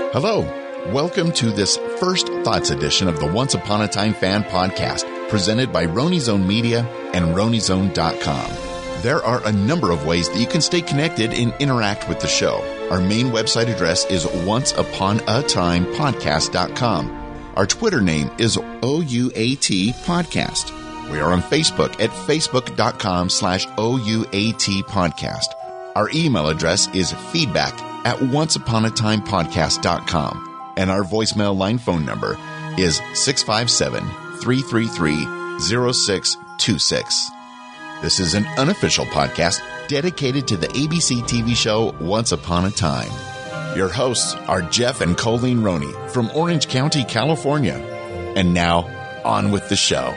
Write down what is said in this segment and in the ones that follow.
Hello. Welcome to this First Thoughts edition of the Once Upon a Time Fan Podcast, presented by RoniZone Media and RoniZone.com. There are a number of ways that you can stay connected and interact with the show. Our main website address is onceuponatimepodcast.com. Our Twitter name is OUAT Podcast. We are on Facebook at facebook.com/OUAT Podcast. Our email address is feedback@onceuponatimepodcast.com. And our voicemail line phone number is 657-333-0626. This is an unofficial podcast dedicated to the ABC TV show Once Upon a Time. Your hosts are Jeff and Colleen Roney from Orange County, California. And now, on with the show.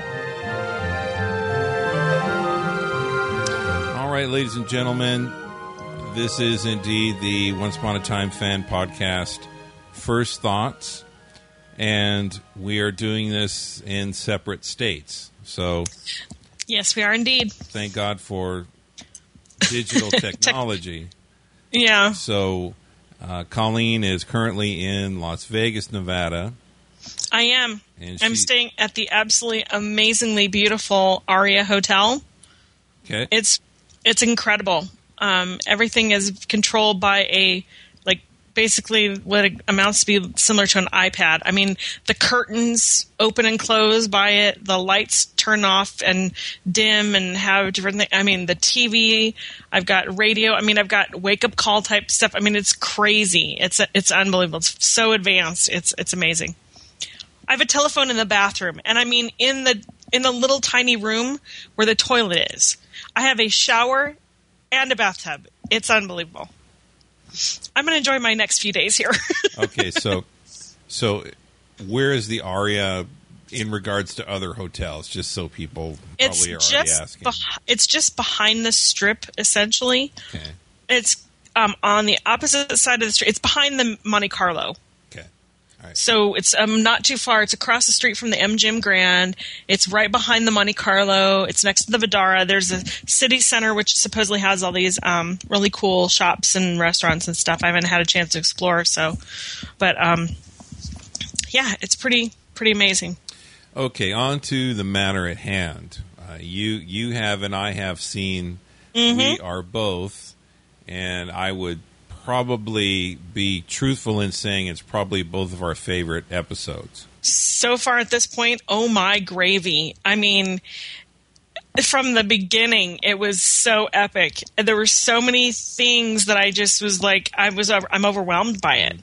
All right, ladies and gentlemen, this is indeed the Once Upon a Time Fan Podcast First Thoughts, and we are doing this in separate states. So, yes, we are indeed. Thank God for digital technology. Yeah. So, Colleen is currently in Las Vegas, Nevada. I am. I'm staying at the absolutely amazingly beautiful Aria Hotel. Okay. It's incredible. Everything is controlled by basically what it amounts to be similar to an iPad. I mean, the curtains open and close by it. The lights turn off and dim and have different things. I mean, the TV. I've got radio. I mean, I've got wake-up call type stuff. I mean, it's crazy. It's unbelievable. It's so advanced. It's amazing. I have a telephone in the bathroom, and I mean, in the little tiny room where the toilet is, I have a shower and a bathtub. It's unbelievable. I'm going to enjoy my next few days here. Okay, so where is the Aria in regards to other hotels? Just so people probably are already asking. It's just behind the Strip, essentially. Okay. It's on the opposite side of the street. It's behind the Monte Carlo. Okay. All right. So it's not too far. It's across the street from the MGM Grand. It's right behind the Monte Carlo. It's next to the Vdara. There's a city center, which supposedly has all these really cool shops and restaurants and stuff. I haven't had a chance to explore. But yeah, it's pretty amazing. Okay, on to the matter at hand. You have and I have seen. Mm-hmm. We are both, and I would probably be truthful in saying it's probably both of our favorite episodes. So far at this point, oh my gravy. I mean, from the beginning, it was so epic. There were so many things that I just was like, I'm overwhelmed by it.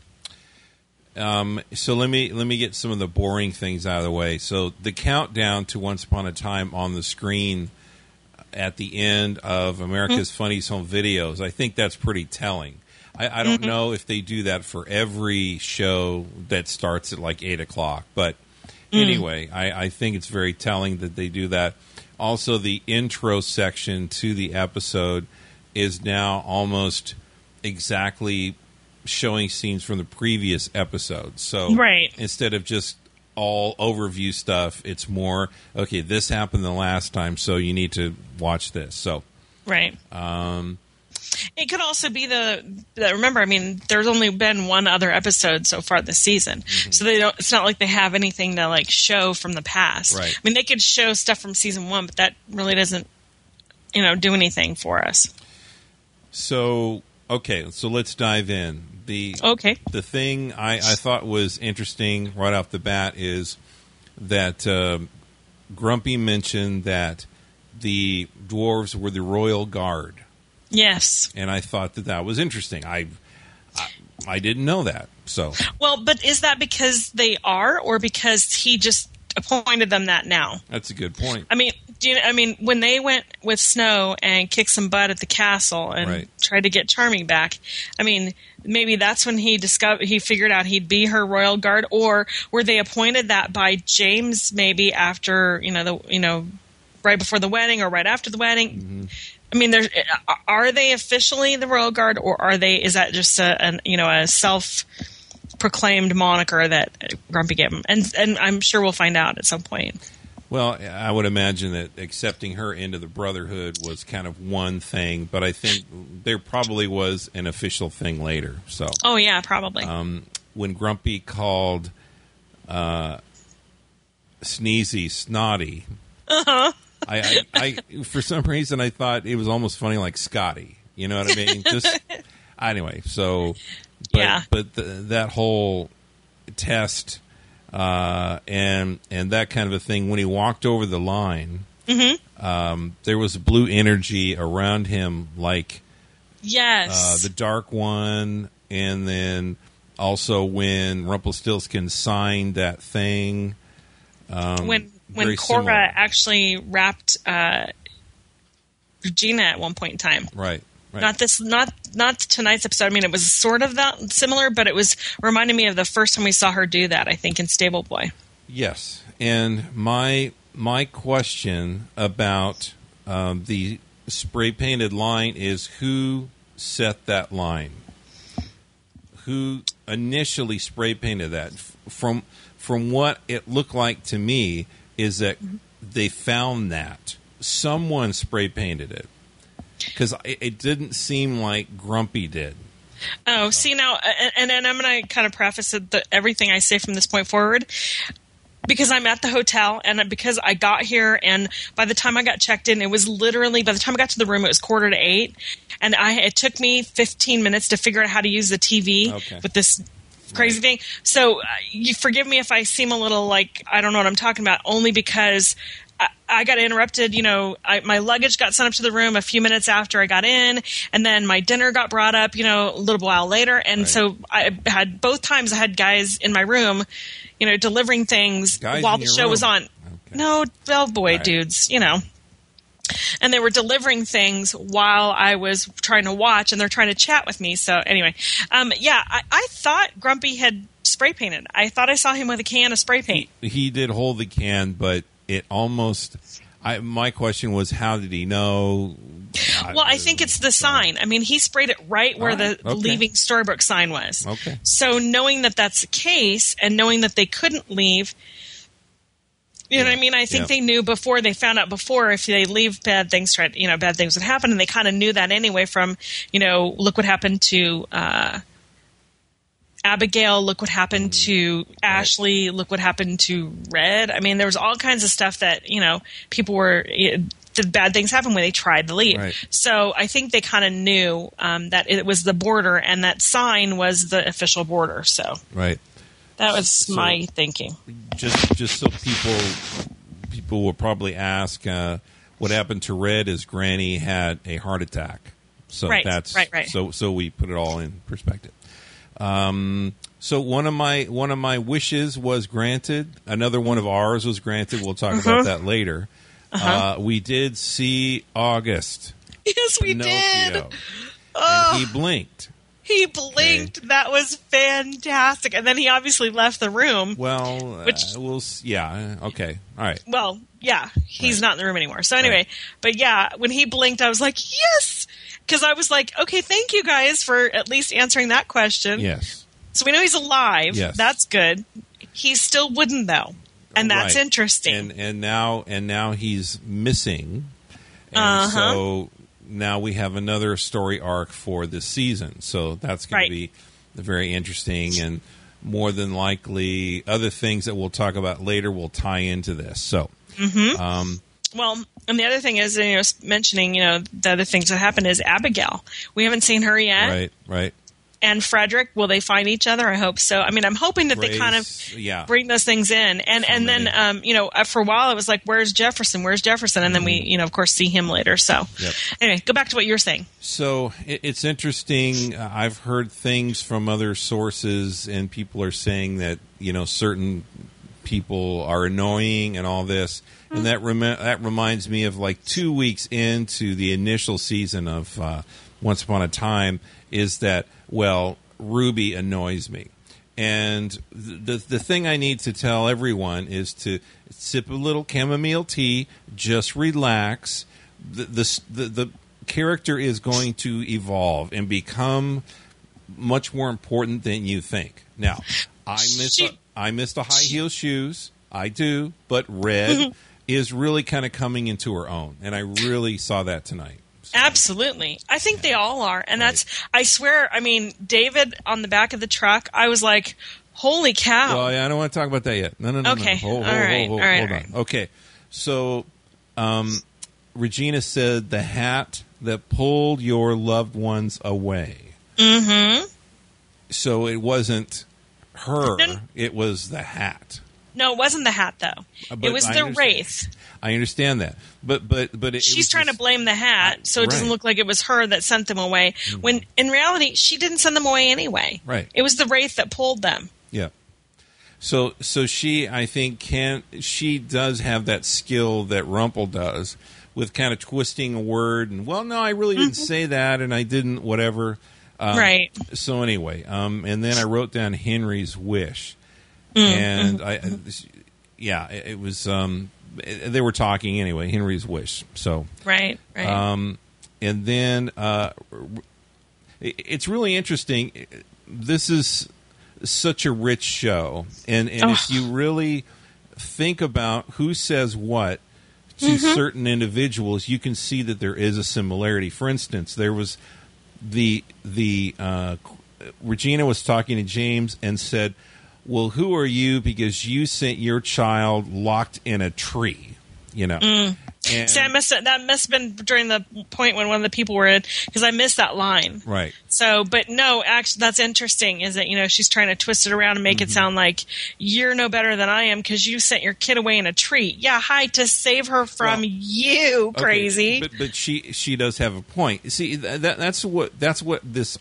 So let me get some of the boring things out of the way. So the countdown to Once Upon a Time on the screen at the end of America's Funniest Home Videos, I think that's pretty telling. I don't know if they do that for every show that starts at like 8 o'clock. But anyway, I think it's very telling that they do that. Also, the intro section to the episode is now almost exactly showing scenes from the previous episode. So instead of just all overview stuff, it's more, okay, this happened the last time, so you need to watch this. So right. It could also be remember, I mean, there's only been one other episode so far this season. Mm-hmm. So it's not like they have anything to like show from the past. Right. I mean, they could show stuff from season 1, but that really doesn't, do anything for us. So, okay, so let's dive in. The thing I thought was interesting right off the bat is that Grumpy mentioned that the dwarves were the royal guard. Yes. And I thought that was interesting. I didn't know that. So well, but is that because they are, or because he just appointed them that now? That's a good point. I mean, when they went with Snow and kicked some butt at the castle and tried to get Charming back, I mean, maybe that's when he figured out he'd be her royal guard, or were they appointed that by James maybe after right before the wedding or right after the wedding? Mm-hmm. I mean, are they officially the royal guard, or is that just a self-proclaimed moniker that Grumpy gave him? And I'm sure we'll find out at some point. Well, I would imagine that accepting her into the Brotherhood was kind of one thing, but I think there probably was an official thing later. So, oh yeah, probably. when Grumpy called Sneezy snotty. I for some reason I thought it was almost funny, like Scotty. You know what I mean? Just anyway. So, but that whole test and that kind of a thing. When he walked over the line, there was blue energy around him, like the Dark One, and then also when Rumpelstiltskin signed that thing. When Cora actually wrapped Regina at one point in time, right. Not tonight's episode. I mean, it was sort of that similar, but it was reminding me of the first time we saw her do that. I think in Stable Boy. Yes, and my question about the spray painted line is who set that line? Who initially spray painted that? From what it looked like to me is that they found that someone spray painted it. Because it didn't seem like Grumpy did. Oh, see now, and I'm going to kind of preface everything I say from this point forward, because I'm at the hotel, and because I got here, and by the time I got checked in, it was literally, by the time I got to the room, it was 7:45, and it took me 15 minutes to figure out how to use the TV with this crazy thing. So you forgive me if I seem a little like I don't know what I'm talking about, only because I got interrupted. You know, my luggage got sent up to the room a few minutes after I got in, and then my dinner got brought up, you know, a little while later. And so I had both times I had guys in my room, you know, delivering things while the show was on. Okay. No, bellboy dudes, you know. And they were delivering things while I was trying to watch, and they're trying to chat with me. So anyway, I thought Grumpy had spray painted. I thought I saw him with a can of spray paint. He did hold the can, but it almost. My question was, how did he know? Well, I think it's the sign. I mean, he sprayed it right where the leaving Storybrooke sign was. Okay. So knowing that that's the case, and knowing that they couldn't leave. You know what I mean? I think they knew before, they found out before if they leave, bad things would happen. And they kind of knew that anyway from, you know, look what happened to Abigail, look what happened to Ashley, look what happened to Red. I mean, there was all kinds of stuff that, you know, people were, the bad things happened when they tried to leave. Right. So I think they kind of knew that it was the border, and that sign was the official border. So. Right. That was my thinking. Just so people will probably ask, what happened to Red is Granny had a heart attack. So that's right. So we put it all in perspective. So one of my wishes was granted. Another one of ours was granted. We'll talk about that later. We did see August. Yes, we did. And he blinked. He blinked. Okay. That was fantastic. And then he obviously left the room. Well, okay. All right. Well, yeah, he's not in the room anymore. So anyway, but yeah, when he blinked, I was like, yes! Because I was like, okay, thank you guys for at least answering that question. Yes. So we know he's alive. Yes. That's good. He's still wooden, though. And that's interesting. And now he's missing. And so now we have another story arc for this season. So that's going to be very interesting, and more than likely other things that we'll talk about later will tie into this. So, well, and the other thing is, you know, mentioning, you know, the other things that happen is Abigail. We haven't seen her yet. Right. And Frederick, will they find each other? I hope so. I mean, I'm hoping that they kind of bring those things in. And then, you know, for a while it was like, where's Jefferson? And then we, you know, of course, see him later. So anyway, go back to what you were saying. So it's interesting. I've heard things from other sources, and people are saying that, you know, certain people are annoying and all this. And that reminds me of like 2 weeks into the initial season of Once Upon a Time, is that, well, Ruby annoys me. And the thing I need to tell everyone is to sip a little chamomile tea, just relax. The character is going to evolve and become much more important than you think. Now, I miss the high heel shoes. I do, but Red is really kind of coming into her own, and I really saw that tonight. Absolutely. I think they all are. And that's, I swear, I mean, David on the back of the truck, I was like, holy cow. Well, yeah, I don't want to talk about that yet. No. Okay. Hold Right. on. Okay. So, Regina said the hat that pulled your loved ones away. Mm-hmm. So it wasn't her. No. It was the hat. No, it wasn't the hat, though. It was the wraith. I understand that, but She's trying to blame the hat, so it doesn't look like it was her that sent them away. Mm-hmm. When in reality, she didn't send them away anyway. Right. It was the wraith that pulled them. Yeah. So she, I think, she does have that skill that Rumple does with kind of twisting a word and, well, no, I really didn't say that, and I didn't, whatever. Right. So anyway, and then I wrote down Henry's wish, and it was. They were talking anyway. Henry's wish. So right. And then it's really interesting. This is such a rich show, and if you really think about who says what to certain individuals, you can see that there is a similarity. For instance, there was the Regina was talking to James and said, well, who are you because you sent your child locked in a tree, you know? And, see, that must have been during the point when one of the people were in, because I missed that line. Right. So, but no, actually, that's interesting, is that, you know, she's trying to twist it around and make it sound like you're no better than I am because you sent your kid away in a tree. Yeah, hi, to save her from you, crazy. Okay, but she does have a point. See, that's what this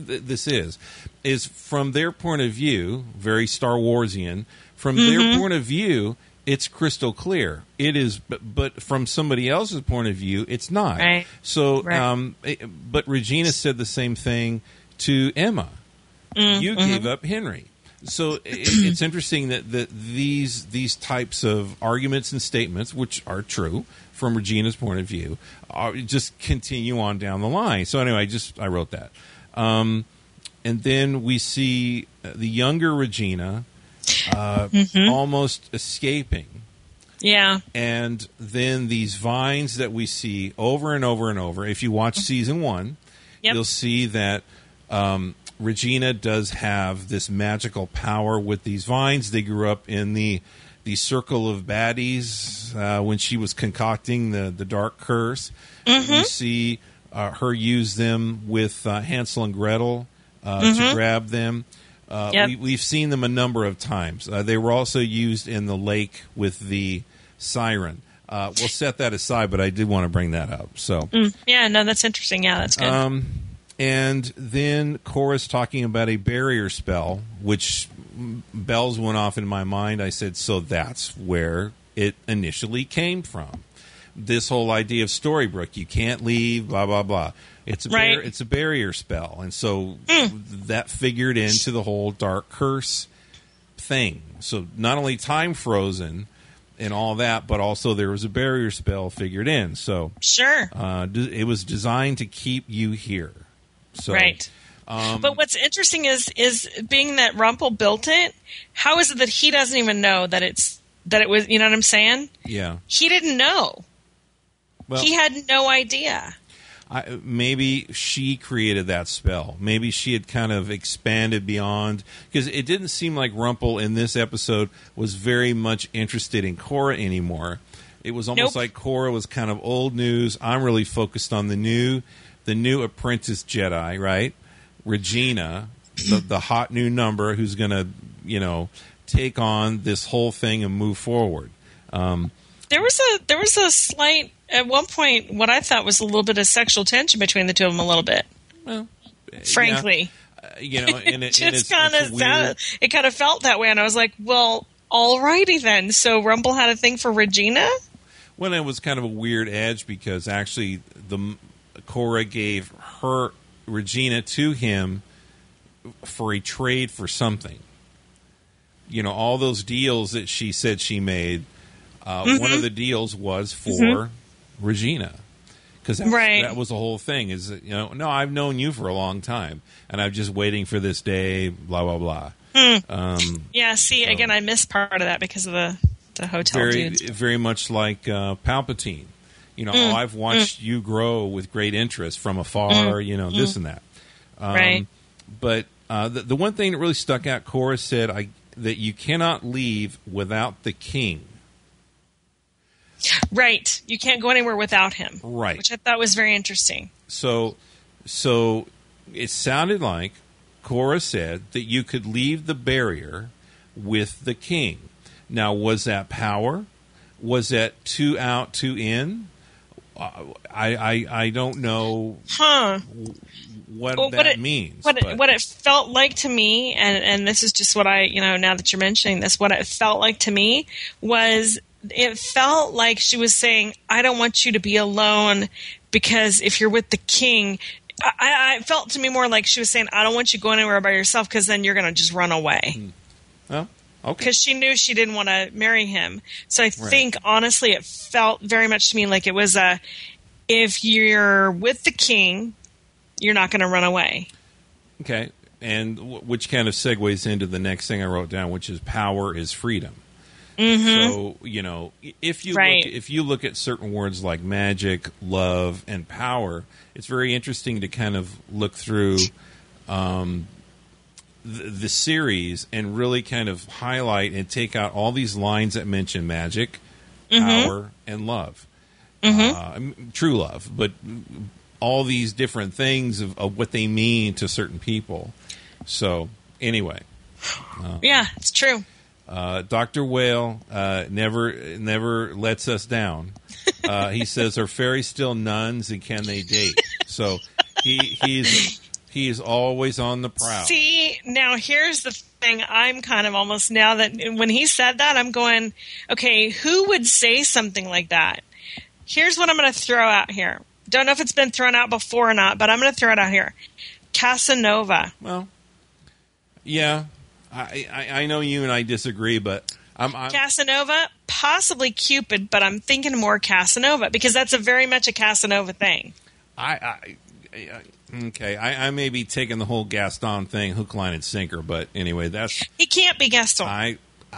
is from their point of view, very Star Warsian. From their point of view, it's crystal clear. It is, but from somebody else's point of view, it's not. Right. So, but Regina said the same thing to Emma. You gave up Henry. So it's interesting that these types of arguments and statements, which are true from Regina's point of view, just continue on down the line. So anyway, I wrote that. And then we see the younger Regina almost escaping. Yeah. And then these vines that we see over and over and over. If you watch season 1, you'll see that Regina does have this magical power with these vines. They grew up in the circle of baddies when she was concocting the dark curse. You see her use them with Hansel and Gretel to grab them. We've seen them a number of times. They were also used in the lake with the siren. We'll set that aside, but I did want to bring that up. So yeah, no, that's interesting. Yeah, that's good. And then Cora's talking about a barrier spell, which bells went off in my mind. I said, so that's where it initially came from. This whole idea of Storybrooke, you can't leave, blah, blah, blah. It's a barrier spell. And so that figured into the whole dark curse thing. So not only time frozen and all that, but also there was a barrier spell figured in. So sure, it was designed to keep you here. So, right. But what's interesting is being that Rumple built it, how is it that he doesn't even know that it was, you know what I'm saying? Yeah. He didn't know. Well, he had no idea. Maybe she created that spell. Maybe she had kind of expanded beyond, because it didn't seem like Rumple in this episode was very much interested in Cora anymore. It was almost like Cora was kind of old news. I'm really focused on the new apprentice Jedi, right? Regina, the hot new number who's going to, take on this whole thing and move forward. There was a slight, at one point, what I thought was a little bit of sexual tension between the two of them, a little bit. Well, frankly, and it just kind of felt that way, and I was like, well, alrighty then. So Rumple had a thing for Regina. Well, it was kind of a weird edge because actually Cora gave her Regina to him for a trade for something. All those deals that she said she made. One of the deals was for Regina, because that was the whole thing. Is that, no, I've known you for a long time, and I'm just waiting for this day. Blah blah blah. Yeah. See, again, I missed part of that because of the hotel dudes. Very much like Palpatine. I've watched you grow with great interest from afar, this and that. Right. But the one thing that really stuck out, Cora said that you cannot leave without the king. Right. You can't go anywhere without him. Right. Which I thought was very interesting. So it sounded like Cora said that you could leave the barrier with the king. Now, was that power? Was that 2 out, 2 in? I don't know what that means. What it felt like to me, and this is just what now that you're mentioning this, what it felt like to me was it felt like she was saying, I don't want you to be alone because if you're with the king, I felt to me more like she was saying, I don't want you going anywhere by yourself because then you're going to just run away. Well, okay. Because she knew she didn't want to marry him. So I think, honestly, it felt very much to me like it was if you're with the king, you're not going to run away. Okay. And which kind of segues into the next thing I wrote down, which is power is freedom. Mm-hmm. So, if you look at certain words like magic, love, and power, it's very interesting to kind of look through the series and really kind of highlight and take out all these lines that mention magic, power, and love. True love, but all these different things of what they mean to certain people. So, anyway. Yeah, it's true. Dr. Whale never lets us down. He says, are fairies still nuns and can they date? So he's always on the prowl. See, now here's the thing. I'm kind of almost now that when he said that, I'm going, okay, who would say something like that? Here's what I'm going to throw out here. Don't know if it's been thrown out before or not, but I'm going to throw it out here. Casanova. Well, yeah. I know you and I disagree, but I'm Casanova, possibly Cupid, but I'm thinking more Casanova because that's very much a Casanova thing. Okay. I may be taking the whole Gaston thing, hook, line, and sinker, but anyway, he can't be Gaston.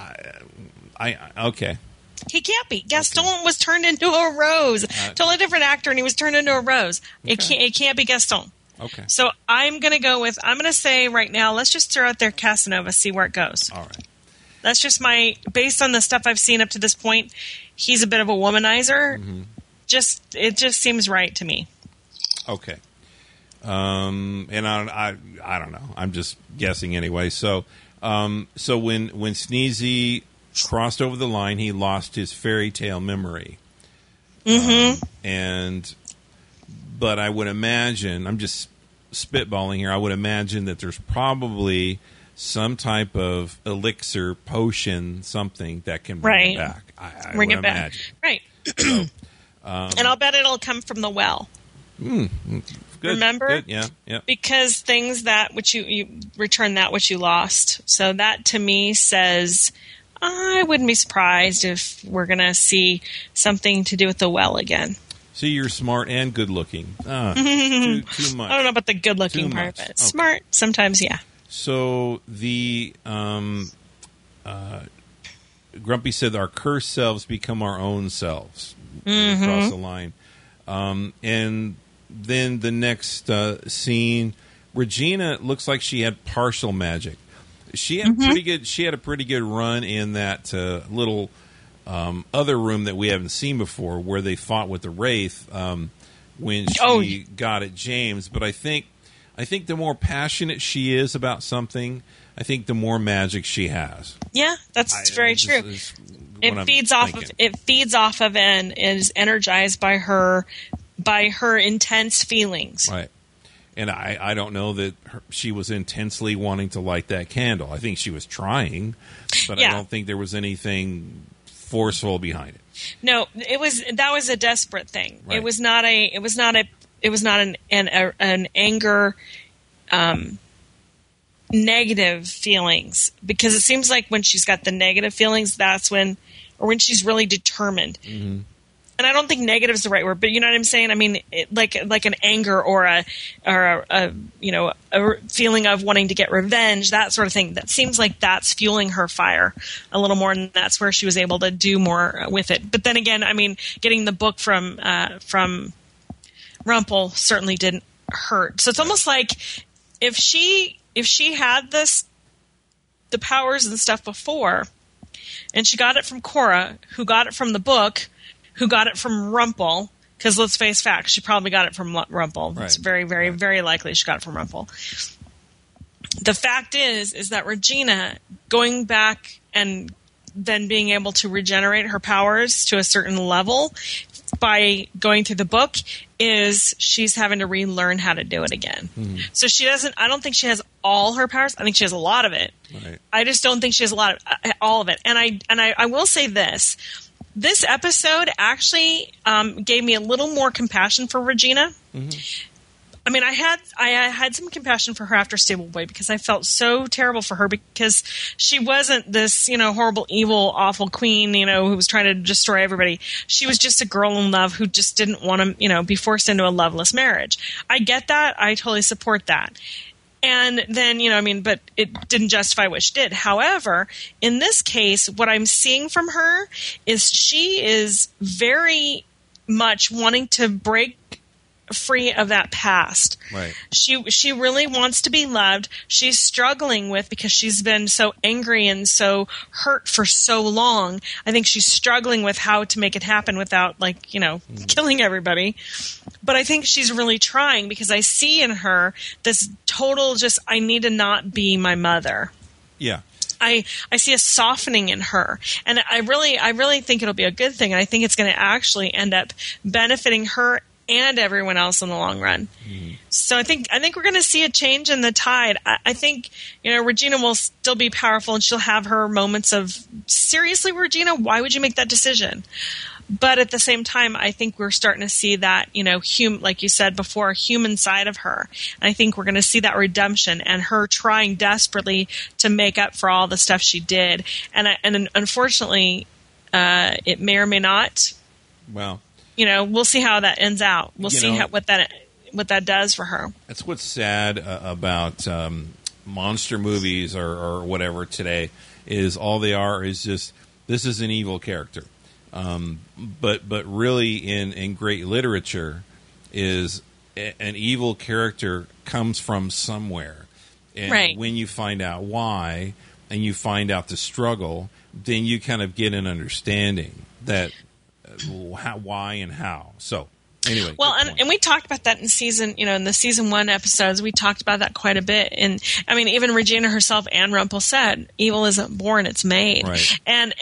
Okay. He can't be. Gaston was turned into a rose. Totally different actor, and he was turned into a rose. Okay. It can't be Gaston. Okay. So I'm going to say right now, let's just throw out there Casanova, see where it goes. All right. That's just based on the stuff I've seen up to this point, he's a bit of a womanizer. Mm-hmm. It just seems right to me. Okay. And I don't know. I'm just guessing anyway. So when Sneezy crossed over the line, he lost his fairy tale memory. Mm-hmm. But I would imagine, I'm just spitballing here, I would imagine that there's probably some type of elixir, potion, something that can bring it back. I bring would it back. imagine. Right. So, and I'll bet it'll come from the well. Good. Remember? Good. Yeah. Because things that which you return that which you lost. So that to me says I wouldn't be surprised if we're going to see something to do with the well again. See, you're smart and good looking. Too much. I don't know about the good looking part of it. Okay. Smart, sometimes, yeah. So the Grumpy said our cursed selves become our own selves. Mm-hmm. Across the line. And then the next scene, Regina looks like she had partial magic. She had a pretty good run in that little other room that we haven't seen before, where they fought with the Wraith when she got at James. But I think the more passionate she is about something, I think the more magic she has. Yeah, that's very true. It feeds off of and is energized by her intense feelings. Right. And I don't know that she was intensely wanting to light that candle. I think she was trying, but I don't think there was anything forceful behind it. No, that was a desperate thing. Right. It was not an anger, negative feelings, because it seems like when she's got the negative feelings, that's when she's really determined. Mm-hmm. and I don't think negative is the right word, but you know what I'm saying? I mean, like an anger or a feeling of wanting to get revenge, that sort of thing. That seems like that's fueling her fire a little more, and that's where she was able to do more with it. But then again, I mean, getting the book from Rumpel certainly didn't hurt. So it's almost like if she had the powers and stuff before, and she got it from Cora, who got it from the book, who got it from Rumpel, because let's face facts, she probably got it from Rumpel. Right. It's very, very, very likely she got it from Rumpel. The fact is that Regina, going back and then being able to regenerate her powers to a certain level by going through the book, is she's having to relearn how to do it again. Mm-hmm. So I don't think she has all her powers. I think she has a lot of it. Right. I just don't think she has all of it. And I will say this. This episode actually gave me a little more compassion for Regina. Mm-hmm. I mean, I had some compassion for her after Stable Boy, because I felt so terrible for her, because she wasn't this, horrible, evil, awful queen, who was trying to destroy everybody. She was just a girl in love who just didn't want to, be forced into a loveless marriage. I get that. I totally support that. And then, but it didn't justify what she did. However, in this case, what I'm seeing from her is she is very much wanting to break free of that past. Right. She really wants to be loved. She's struggling with, because she's been so angry and so hurt for so long. I think she's struggling with how to make it happen without killing everybody. But I think she's really trying, because I see in her this total I need to not be my mother. Yeah. I see a softening in her, and I really think it'll be a good thing. And I think it's going to actually end up benefiting her and everyone else in the long run. Mm-hmm. So I think we're going to see a change in the tide. I think, Regina will still be powerful, and she'll have her moments of, seriously, Regina, why would you make that decision? But at the same time, I think we're starting to see that, like you said before, human side of her. And I think we're going to see that redemption and her trying desperately to make up for all the stuff she did. And unfortunately, it may or may not. Well, we'll see how that ends out. We'll see what that does for her. That's what's sad about monster movies or whatever today, is all they are is just, this is an evil character. But really in great literature is an evil character comes from somewhere. And right. When you find out why, and you find out the struggle, then you kind of get an understanding that why and how. So anyway. Well, and we talked about that in the season 1 episodes. We talked about that quite a bit. And I mean, even Regina herself and Rumpel said, evil isn't born, it's made. Right. And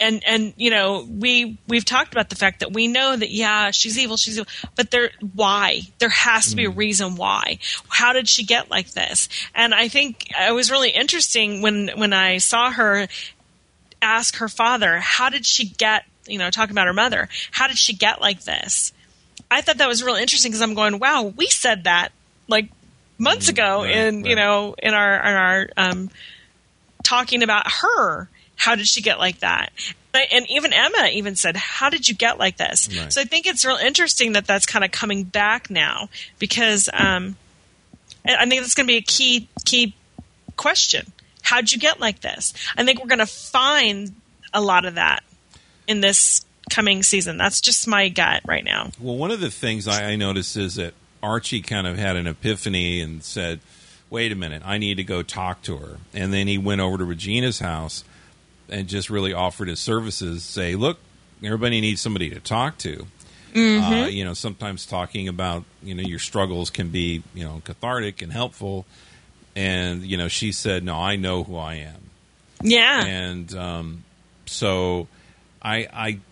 we've talked about the fact that we know that, yeah, she's evil, but why? There has to be a reason why. How did she get like this? And I think it was really interesting when I saw her ask her father, how did she get, talking about her mother, how did she get like this? I thought that was really interesting, because I'm going, wow, we said that months ago in our talking about her. How did she get like that? And even Emma even said, how did you get like this? Right. So I think it's real interesting that that's kind of coming back now, because I think that's going to be a key question. How'd you get like this? I think we're going to find a lot of that in this coming season. That's just my gut right now. Well, one of the things I noticed is that Archie kind of had an epiphany and said, wait a minute, I need to go talk to her. And then he went over to Regina's house and just really offered his services, say, look, everybody needs somebody to talk to. Mm-hmm. Sometimes talking about, your struggles can be, cathartic and helpful. And, she said, no, I know who I am. Yeah. And so I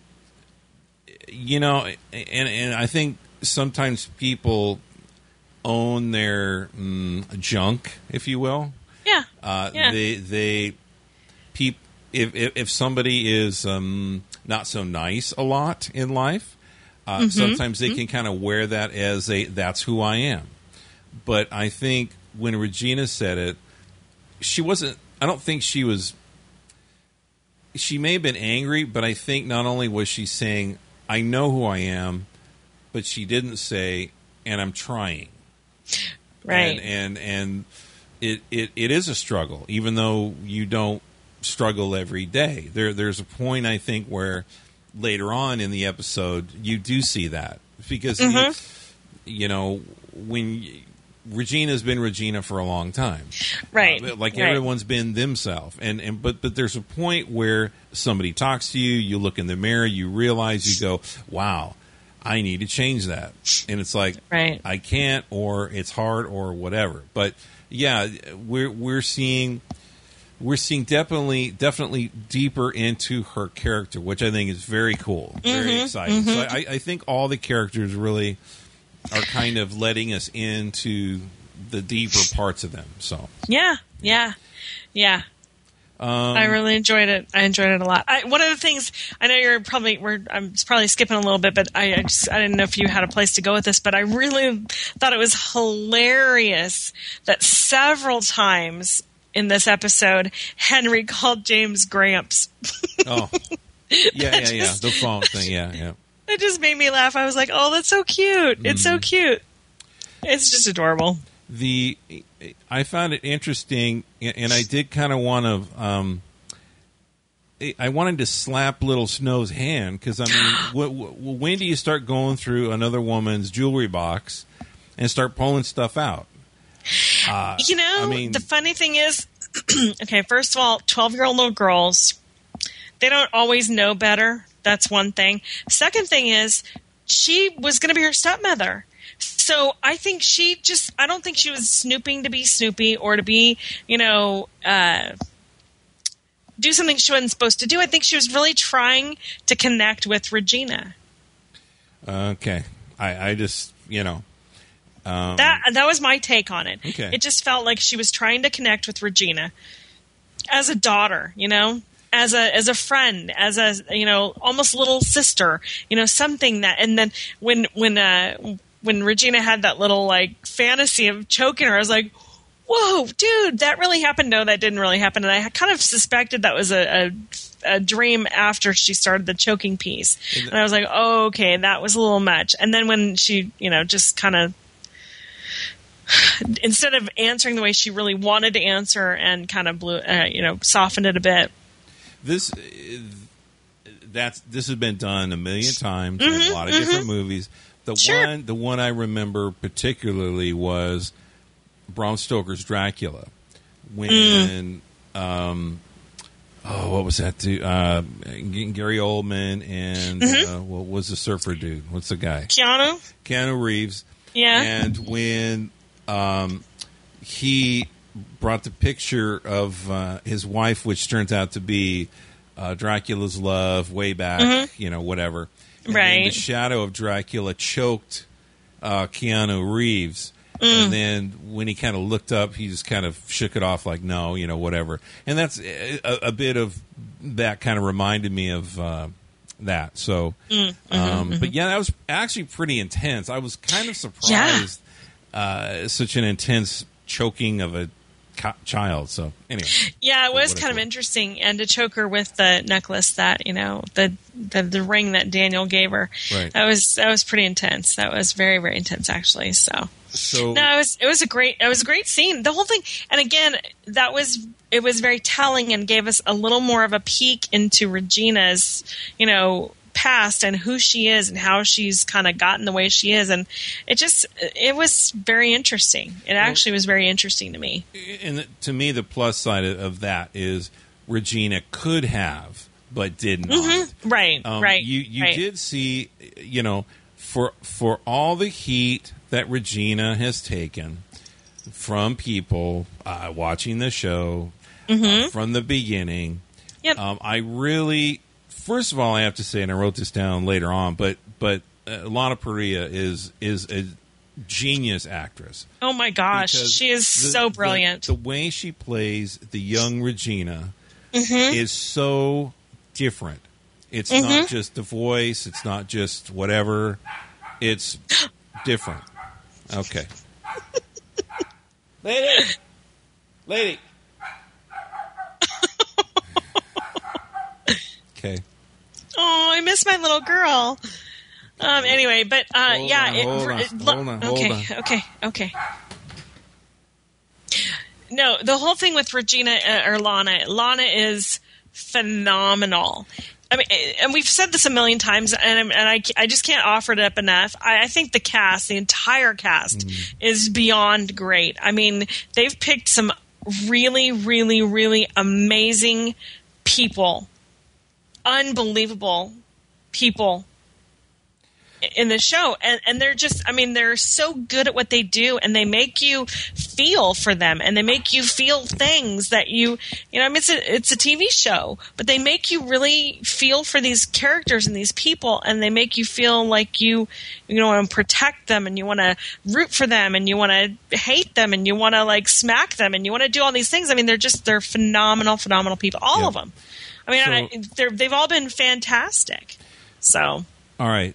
and I think sometimes people own their junk, if you will. Yeah. If somebody is not so nice a lot in life, sometimes they can kind of wear that as that's who I am. But I think when Regina said it, I don't think she was. She may have been angry, but I think not only was she saying, I know who I am, but she didn't say, and I'm trying. Right. And it is a struggle, even though you don't struggle every day. There's a point, I think, where later on in the episode you do see that, because when Regina's been Regina for a long time, right? Everyone's been themselves, but there's a point where somebody talks to you, you look in the mirror, you realize, you go, wow, I need to change that, and it's like, right. I can't, or it's hard, or whatever. But yeah, we're seeing definitely deeper into her character, which I think is very cool, very exciting. So I think all the characters really are kind of letting us into the deeper parts of them. So yeah. I really enjoyed it. I enjoyed it a lot. One of the things, I know I'm probably skipping a little bit, but I didn't know if you had a place to go with this, but I really thought it was hilarious that several times in this episode, Henry called James Gramps. Oh, yeah. The phone thing, yeah. It just made me laugh. I was like, oh, that's so cute. It's so cute. It's just adorable. I found it interesting, and I did kind of want to. I wanted to slap Little Snow's hand, because I mean, when do you start going through another woman's jewelry box and start pulling stuff out? The funny thing is, okay, first of all, 12-year-old little girls, they don't always know better. That's one thing. Second thing is, she was going to be her stepmother. So I think I don't think she was snooping to be snoopy or to be, do something she wasn't supposed to do. I think she was really trying to connect with Regina. Okay. I just, that was my take on it. Okay. It just felt like she was trying to connect with Regina as a daughter, as a friend, as a, almost little sister, something that, and then when Regina had that little fantasy of choking her, I was like, whoa, dude, that really happened? No, that didn't really happen. And I kind of suspected that was a dream after she started the choking piece. And I was like, oh, okay, that was a little much. And then when she, just kind of, instead of answering the way she really wanted to answer and kind of softened it a bit. This has been done a million times in a lot of different movies. The one I remember particularly was Bram Stoker's Dracula, when what was that dude? Gary Oldman and what was the surfer dude? What's the guy? Keanu Reeves. Yeah. And when he brought the picture of his wife, which turns out to be Dracula's love way back, whatever. And then the shadow of Dracula choked Keanu Reeves. And then when he kind of looked up, he just kind of shook it off like, no, whatever. And that's a bit of that kind of reminded me of that. So, but yeah, that was actually pretty intense. I was kind of surprised such an intense choking of a child. So anyway, yeah, it was kind of interesting, and to choke her with the necklace that the ring that Daniel gave her. Right. That was pretty intense. That was very, very intense, actually. So no, it was a great scene. The whole thing, and again, it was very telling and gave us a little more of a peek into Regina's past and who she is and how she's kind of gotten the way she is, and it was very interesting. It actually was very interesting to me. And to me, the plus side of that is Regina could have, but did not. Right. You did see, for all the heat that Regina has taken from people watching the show from the beginning. Yep. I really. First of all, I have to say, and I wrote this down later on, but Lana Parrilla is a genius actress. Oh my gosh, she is so brilliant. The way she plays the young Regina is so different. It's not just the voice. It's not just whatever. It's different. Okay. Lady. Okay. Oh, I miss my little girl. Anyway, but Hold on. Okay. No, the whole thing with Regina or Lana is phenomenal. I mean, and we've said this a million times, and I just can't offer it up enough. I think the entire cast, is beyond great. I mean, they've picked some really, really, really amazing people, unbelievable people in the show, and they're just, I mean, they're so good at what they do, and they make you feel for them, and they make you feel things that I mean, it's a TV show, but they make you really feel for these characters and these people, and they make you feel like you want to protect them, and you want to root for them, and you want to hate them, and you want to like smack them, and you want to do all these things. I mean, they're phenomenal people, all of them. I mean, they've all been fantastic. So, all right.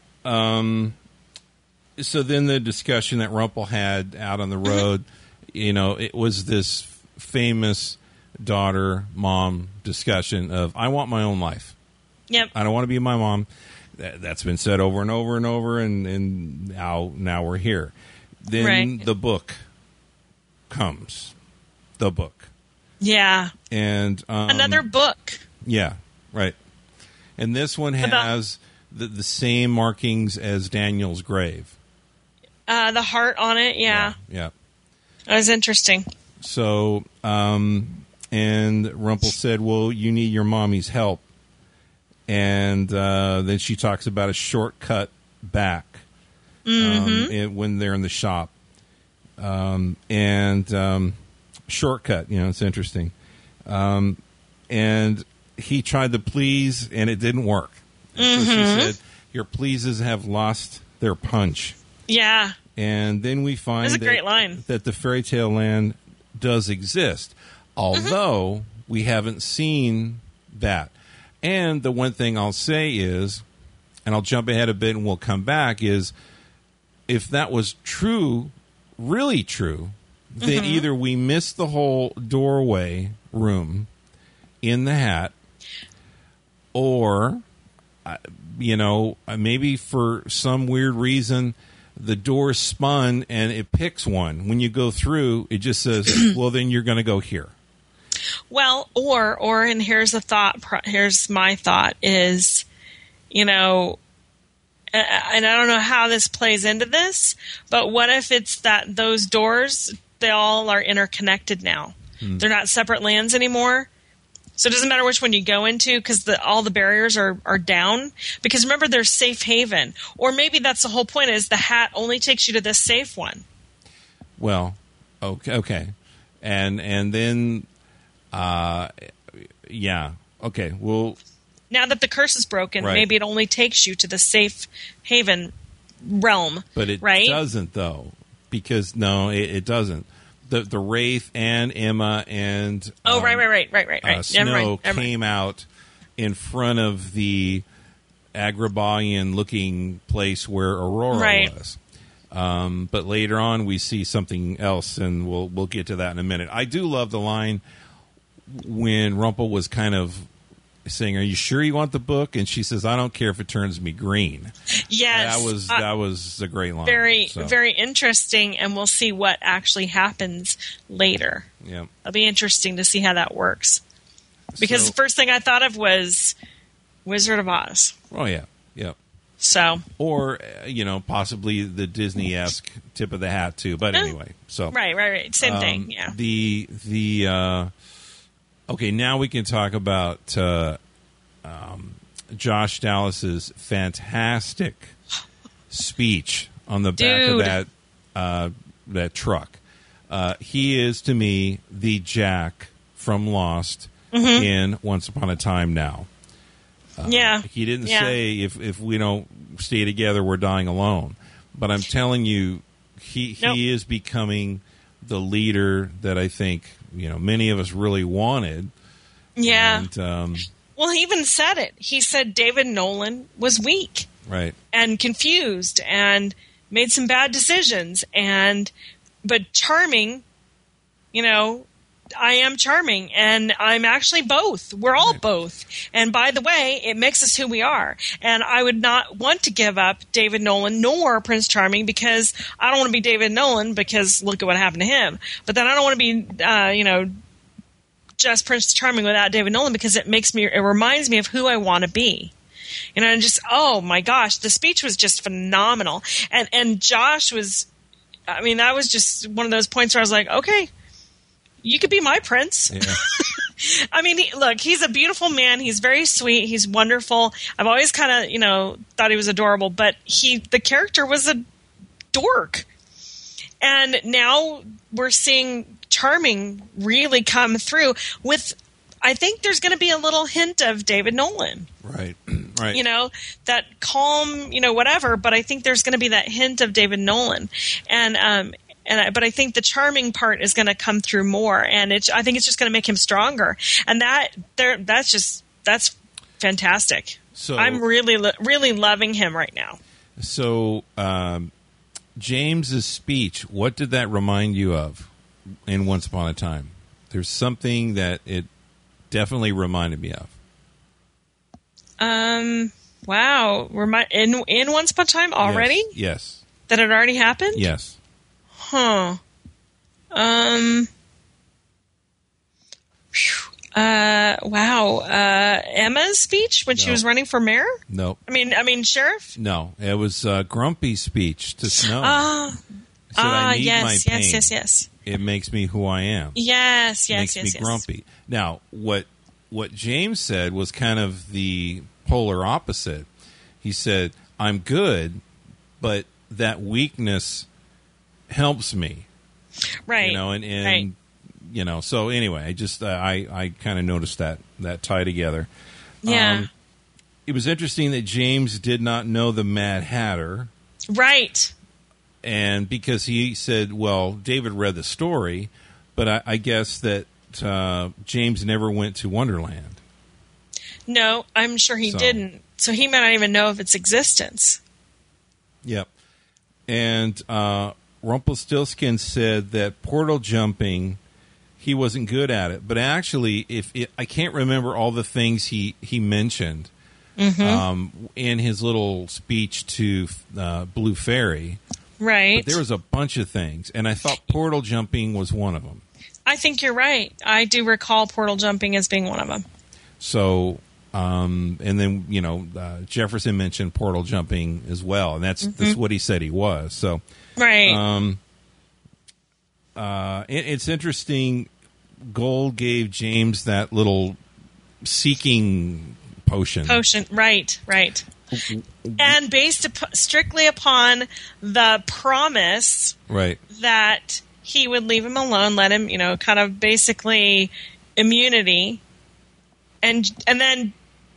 So then the discussion that Rumpel had out on the road, it was this famous daughter-mom discussion of, I want my own life. Yep. I don't want to be my mom. That's been said over and over and over, and now we're here. Then the book comes. The book. Yeah. And another book. Yeah, right. And this one has the same markings as Daniel's grave. The heart on it, yeah. Yeah. That was interesting. So, and Rumpel said, well, you need your mommy's help. And then she talks about a shortcut back when they're in the shop. Shortcut, it's interesting. And he tried to please, and it didn't work. So she said, your pleases have lost their punch. Yeah. And then we find That's a great line. That the fairy tale land does exist, although we haven't seen that. And the one thing I'll say is, and I'll jump ahead a bit and we'll come back, is if that was true, really true, then either we missed the whole doorway room in the hat, or maybe for some weird reason, the door spun and it picks one. When you go through, it just says, well, then you're going to go here. Well, and here's a thought. Here's my thought is, and I don't know how this plays into this, but what if it's that those doors, they all are interconnected now? They're not separate lands anymore. So it doesn't matter which one you go into because all the barriers are down. Because remember, there's safe haven. Or maybe that's the whole point, is the hat only takes you to this safe one. Well, okay. And then, yeah. Okay, well... Now that the curse is broken, maybe it only takes you to the safe haven realm. But it doesn't, though. Because, no, it doesn't. The Wraith and Emma and right. Snow came out in front of the Agrabah looking place where Aurora was. But later on we see something else, and we'll get to that in a minute. I do love the line when Rumpel was kind of saying, "Are you sure you want the book?" And she says, "I don't care if it turns me green." Yes, that was a great line. Very interesting, and we'll see what actually happens later. Yeah, it'll be interesting to see how that works. Because the first thing I thought of was Wizard of Oz. Oh yeah. So, or possibly the Disney-esque tip of the hat too. But anyway, so right, same thing. Yeah. Okay, now we can talk about Josh Dallas's fantastic speech on the back of that truck. He is, to me, the Jack from Lost in Once Upon a Time Now. He didn't say if we don't stay together, we're dying alone. But I'm telling you, he is becoming the leader that I think many of us really wanted. Yeah. And, well, he even said it. He said David Nolan was weak, right, and confused, and made some bad decisions, but charming, I am charming, and I'm actually both. We're all both. And by the way, it makes us who we are. And I would not want to give up David Nolan nor Prince Charming, because I don't want to be David Nolan, because look at what happened to him. But then I don't want to be, just Prince Charming without David Nolan, because it reminds me of who I want to be. And just, oh my gosh, the speech was just phenomenal. And Josh was, that was just one of those points where I was like, okay, you could be my prince. Yeah. He's a beautiful man. He's very sweet. He's wonderful. I've always kind of, thought he was adorable, but the character was a dork. And now we're seeing Charming really come through with, I think there's going to be a little hint of David Nolan. Right. That calm, whatever, but I think there's going to be that hint of David Nolan. But I think the charming part is going to come through more, and I think it's just going to make him stronger, and that's fantastic. So I'm really really loving him right now. So James's speech, what did that remind you of in Once Upon a Time? There's something that it definitely reminded me of. Wow, in Once Upon a Time already? Yes. That it already happened? Yes. Huh. Wow. Emma's speech when she was running for mayor? No. I mean, sheriff? No. It was Grumpy's speech to Snow. He said, I need my pain. Yes. It makes me who I am. Yes. Makes me grumpy. Now, what James said was kind of the polar opposite. He said, I'm good, but that weakness helps me, right? And right. So anyway, I just I kind of noticed that tie together. Yeah, it was interesting that James did not know the Mad Hatter, right? And because he said, well, David read the story, but I guess that James never went to Wonderland. No, I'm sure he didn't. So he might not even know of its existence. Yep, and Rumpelstiltskin said that portal jumping, he wasn't good at it. But actually, I can't remember all the things he mentioned in his little speech to Blue Fairy. Right. But there was a bunch of things, and I thought portal jumping was one of them. I think you're right. I do recall portal jumping as being one of them. So, and then, Jefferson mentioned portal jumping as well, and that's what he said he was. So. Right. It's interesting. Gold gave James that little seeking potion. Right. And based strictly upon the promise, right, that he would leave him alone, let him, kind of basically immunity, and then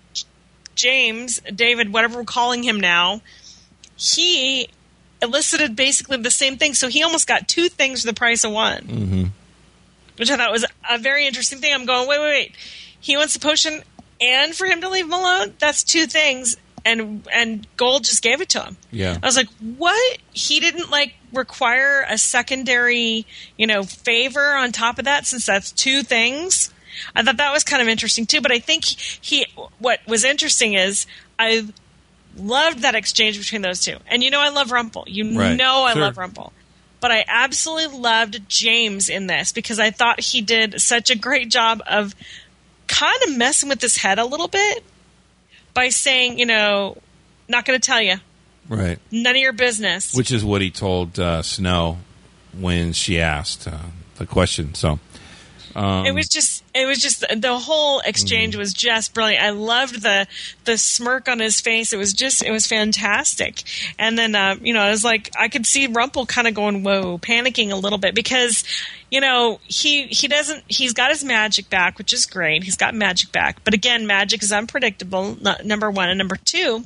David, whatever we're calling him now, he elicited basically the same thing. So he almost got two things for the price of one, which I thought was a very interesting thing. I'm going, wait. He wants the potion and for him to leave him alone? That's two things. And Gold just gave it to him. Yeah. I was like, what? He didn't require a secondary, favor on top of that, since that's two things. I thought that was kind of interesting too. But I think what was interesting is I loved that exchange between those two. And I love Rumple. I love Rumple. But I absolutely loved James in this, because I thought he did such a great job of kind of messing with his head a little bit by saying, not going to tell you. Right. None of your business. Which is what he told Snow when she asked the question. So it was just the whole exchange was just brilliant. I loved the smirk on his face. It was fantastic. And then I was like, I could see Rumple kind of going, whoa, panicking a little bit, because he's got his magic back, which is great. He's got magic back, but again, magic is unpredictable. Number one, and number two,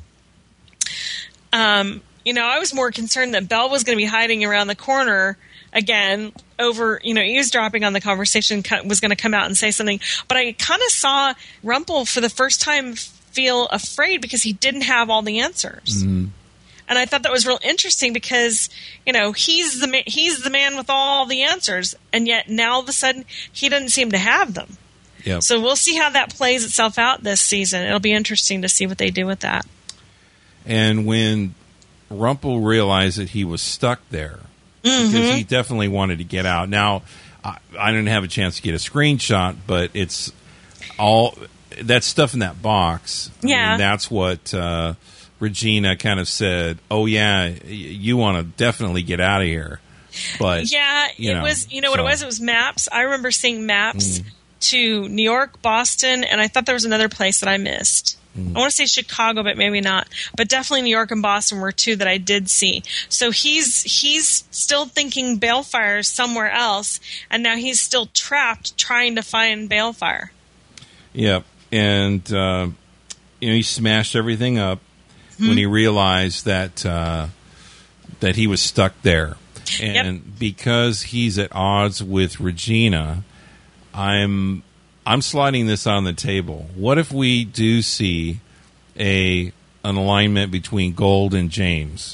I was more concerned that Belle was going to be hiding around the corner again, over, eavesdropping on the conversation, was going to come out and say something. But I kind of saw Rumple for the first time feel afraid, because he didn't have all the answers. Mm-hmm. And I thought that was real interesting because, he's the man with all the answers, and yet now all of a sudden he doesn't seem to have them. Yep. So we'll see how that plays itself out this season. It'll be interesting to see what they do with that. And when Rumpel realized that he was stuck there, because he definitely wanted to get out. Now, I didn't have a chance to get a screenshot, but it's all that stuff in that box. Yeah. I mean, that's what Regina kind of said, oh, yeah, you want to definitely get out of here. But yeah, it was, what it was? It was maps. I remember seeing maps to New York, Boston, and I thought there was another place that I missed. I want to say Chicago, but maybe not. But definitely New York and Boston were two that I did see. So he's still thinking Balefire is somewhere else, and now he's still trapped trying to find Balefire. Yeah, and he smashed everything up when he realized that that he was stuck there, and because he's at odds with Regina, I'm sliding this on the table. What if we do see an alignment between Gold and James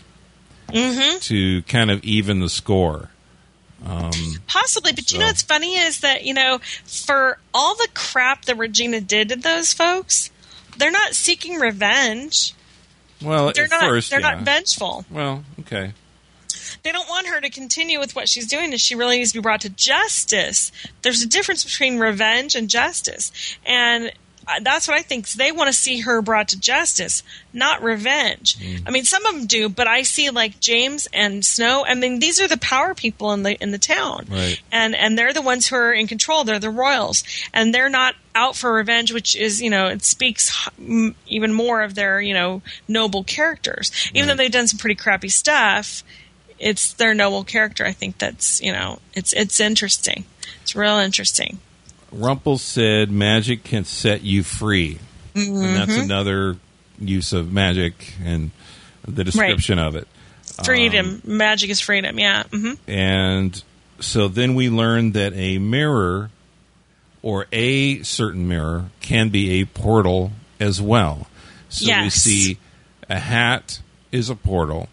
to kind of even the score? Possibly, but what's funny is that, for all the crap that Regina did to those folks, they're not seeking revenge. Well, they're not vengeful. Well, okay. They don't want her to continue with what she's doing, and she really needs to be brought to justice. There's a difference between revenge and justice, and that's what I think. They want to see her brought to justice, not revenge. I mean, some of them do, but I see like James and Snow. I mean, these are the power people in the town, right. and they're the ones who are in control. They're the royals, and they're not out for revenge, which is, it speaks even more of their, noble characters. Even though they've done some pretty crappy stuff, it's their noble character. I think that's, it's interesting. It's real interesting. Rumpel said magic can set you free. And that's another use of magic and the description of it. Freedom. Magic is freedom, yeah. And so then we learned that a mirror or a certain mirror can be a portal as well. So we see a hat is a portal.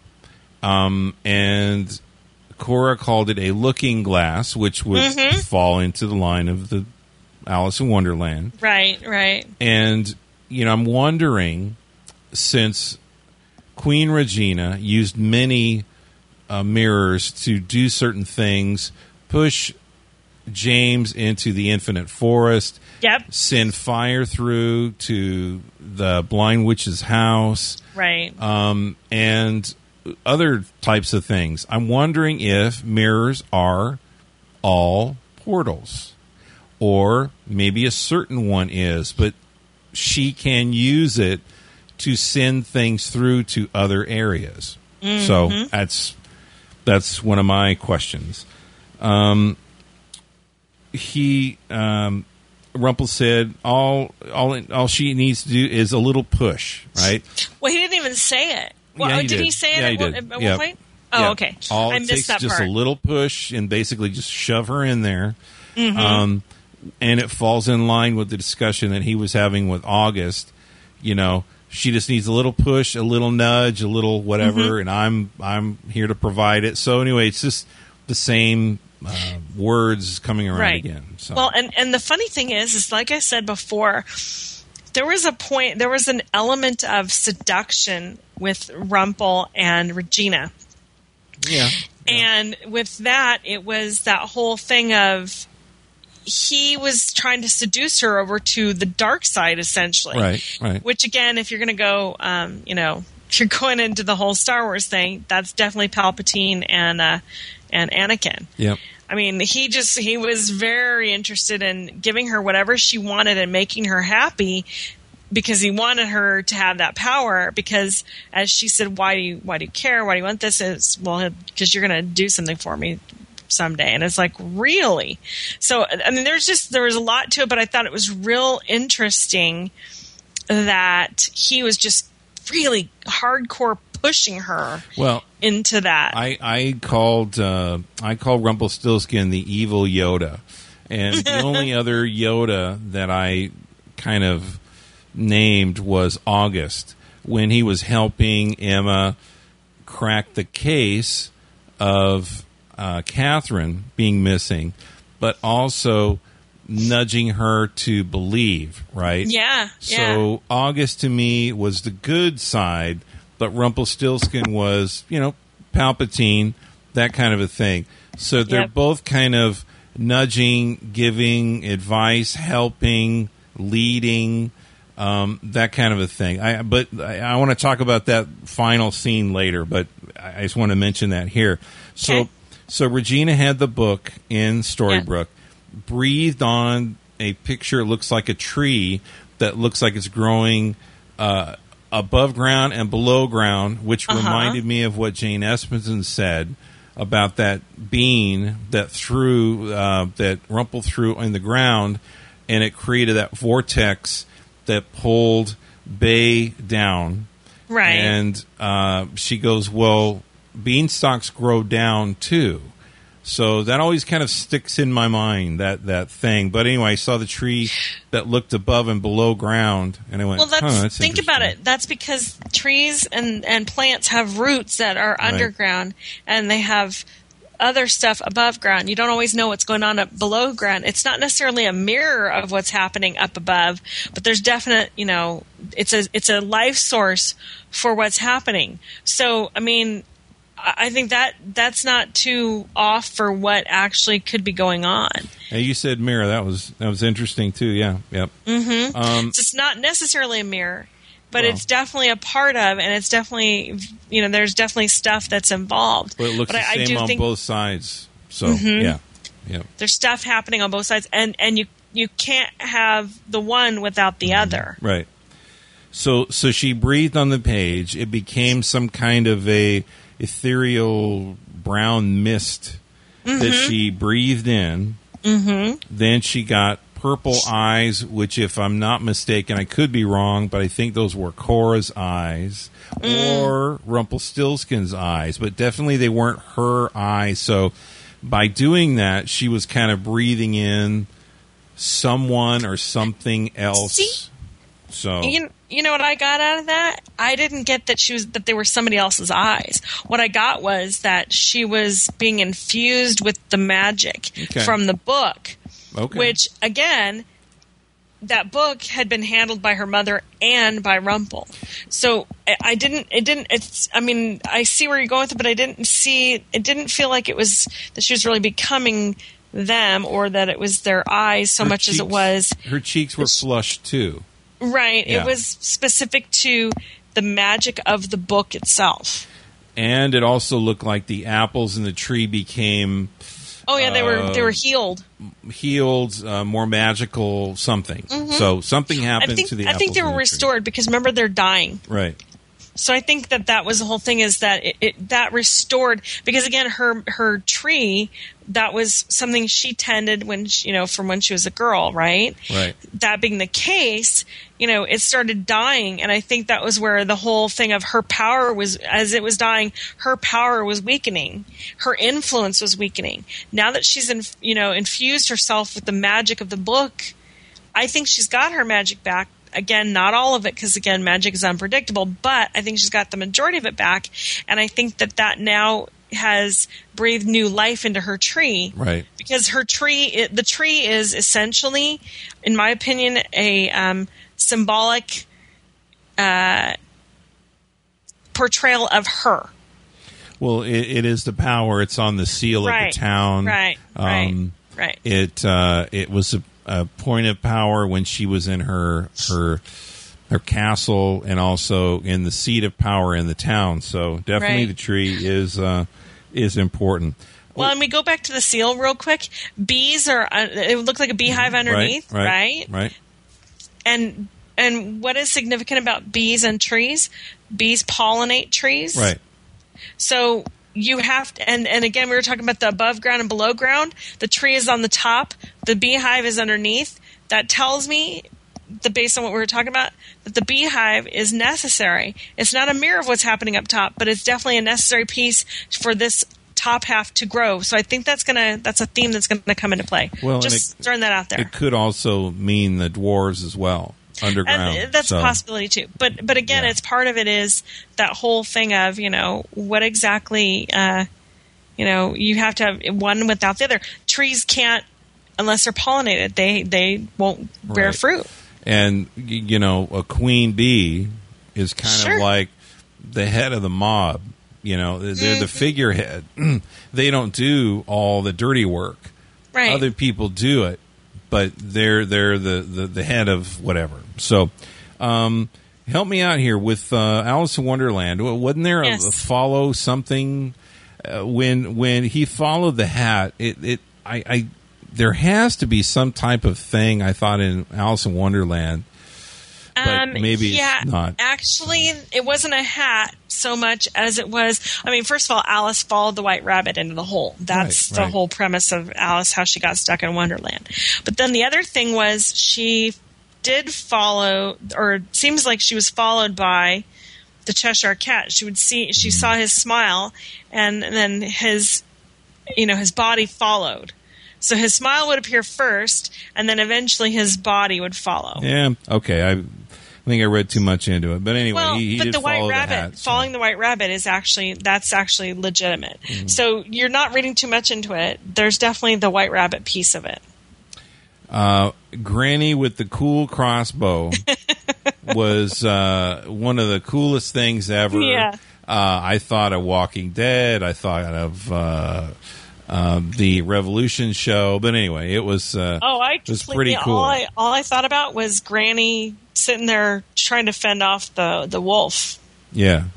And Cora called it a looking glass, which would fall into the line of the Alice in Wonderland. Right. And, I'm wondering, since Queen Regina used many mirrors to do certain things, push James into the Infinite Forest, send fire through to the Blind Witch's house, right, and other types of things. I'm wondering if mirrors are all portals. Or maybe a certain one is, but she can use it to send things through to other areas. So that's one of my questions. Rumpel said all she needs to do is a little push, right? Well, he didn't even say it. Well, did he say it at one point? Oh, okay. I missed takes that just part. A little push and basically just shove her in there. And it falls in line with the discussion that he was having with August. She just needs a little push, a little nudge, a little whatever, and I'm here to provide it. So anyway, it's just the same words coming around again. So. Well, and the funny thing is like I said before, there was an element of seduction with Rumpel and Regina. Yeah. And with that, it was that whole thing of he was trying to seduce her over to the dark side, essentially. Right. Which, again, if you're going to go, if you're going into the whole Star Wars thing, that's definitely Palpatine and Anakin. Yep. I mean, he was very interested in giving her whatever she wanted and making her happy because he wanted her to have that power. Because, as she said, why do you care? Why do you want this? It's, well, because you're going to do something for me someday. And it's like, really? So, I mean, there was a lot to it, but I thought it was real interesting that he was just really hardcore pushing her into that. I called Rumpelstiltskin the evil Yoda. And the only other Yoda that I kind of named was August, when he was helping Emma crack the case of Catherine being missing, but also nudging her to believe, right? Yeah. So August to me was the good side, but Rumpelstiltskin was, Palpatine, that kind of a thing. So they're both kind of nudging, giving advice, helping, leading, that kind of a thing. I want to talk about that final scene later, but I just want to mention that here. So Regina had the book in Storybrooke, breathed on a picture. It looks like a tree that looks like it's growing above ground and below ground, which reminded me of what Jane Espenson said about that bean that that Rumple threw in the ground, and it created that vortex that pulled Bay down. Right. And she goes, well, beanstalks grow down too. So that always kind of sticks in my mind, that thing. But anyway, I saw the tree that looked above and below ground, and I went, that's think about it. That's because trees and plants have roots that are underground, and they have other stuff above ground. You don't always know what's going on up below ground. It's not necessarily a mirror of what's happening up above, but there's definite, it's a life source for what's happening. So, I mean, I think that's not too off for what actually could be going on. Hey, you said mirror. That was interesting too. Yeah. Yep. Mm-hmm. So it's not necessarily a mirror, but it's definitely a part of, and it's definitely, there's definitely stuff that's involved. But it looks the same on both sides. So yeah. There's stuff happening on both sides, and you can't have the one without the other. Right. So she breathed on the page. It became some kind of a ethereal brown mist that she breathed in. Then she got purple eyes, which, if I'm not mistaken, I could be wrong, but I think those were Cora's eyes or Rumpelstiltskin's eyes, but definitely they weren't her eyes. So by doing that, she was kind of breathing in someone or something else. See? So you know what I got out of that? I didn't get that they were somebody else's eyes. What I got was that she was being infused with the magic from the book. Okay. Which, again, that book had been handled by her mother and by Rumple. So I see where you're going with it, but it didn't feel like it was that she was really becoming them, or that it was their eyes so much as it was. Her cheeks were flushed too. Right. Yeah. It was specific to the magic of the book itself. And it also looked like the apples in the tree became... Oh yeah, they were healed. Healed, more magical something. So something happened to the apples. I think they were restored because remember they're dying. Right. So I think that was the whole thing, is that that restored, because again her tree, that was something she tended from when she was a girl, right? Right. That being the case, it started dying, and I think that was where the whole thing of her power was, as it was dying, her power was weakening, her influence was weakening. Now that she's infused herself with the magic of the book, I think she's got her magic back. Again, not all of it, because, again, magic is unpredictable, but I think she's got the majority of it back, and I think that now has breathed new life into her tree. Right. Because the tree is essentially, in my opinion, a symbolic portrayal of her. Well, it is the power. It's on the seal of the town. Right. It was a point of power when she was in her castle, and also in the seat of power in the town. So definitely the tree is important. Well, and we go back to the seal real quick. Bees it would look like a beehive underneath, right? Right. And what is significant about bees and trees? Bees pollinate trees. Right. So you have to, and again, we were talking about the above ground and below ground. The tree is on the top. The beehive is underneath. That tells me, based on what we were talking about, that the beehive is necessary. It's not a mirror of what's happening up top, but it's definitely a necessary piece for this top half to grow. So I think that's a theme that's gonna come into play. Well, just throwing that out there. It could also mean the dwarves as well. underground. And that's a possibility too. But again, it's part of it is that whole thing of, what exactly, you have to have one without the other. Trees can't, unless they're pollinated, they won't bear fruit. And, a queen bee is kind of like the head of the mob. They're the figurehead. They don't do all the dirty work. Right. Other people do it, but they're the head of whatever. So, help me out here with Alice in Wonderland. Wasn't there a follow something when he followed the hat? There has to be some type of thing, I thought, in Alice in Wonderland. But maybe it's not. Actually, it wasn't a hat so much as it was. I mean, first of all, Alice followed the White Rabbit into the hole. That's the whole premise of Alice, how she got stuck in Wonderland. But then the other thing was she did follow, or it seems like she was followed by the Cheshire Cat. She saw his smile, and then his body followed. So his smile would appear first, and then eventually his body would follow. Yeah, okay. I think I read too much into it, but anyway, he did follow the hat. Following the White Rabbit is actually legitimate. Mm-hmm. So you're not reading too much into it. There's definitely the White Rabbit piece of it. Granny with the cool crossbow was one of the coolest things ever. Yeah. I thought of Walking Dead. I thought of the Revolution show, but anyway, it was it was pretty cool. All I thought about was Granny sitting there trying to fend off the wolf. Yeah.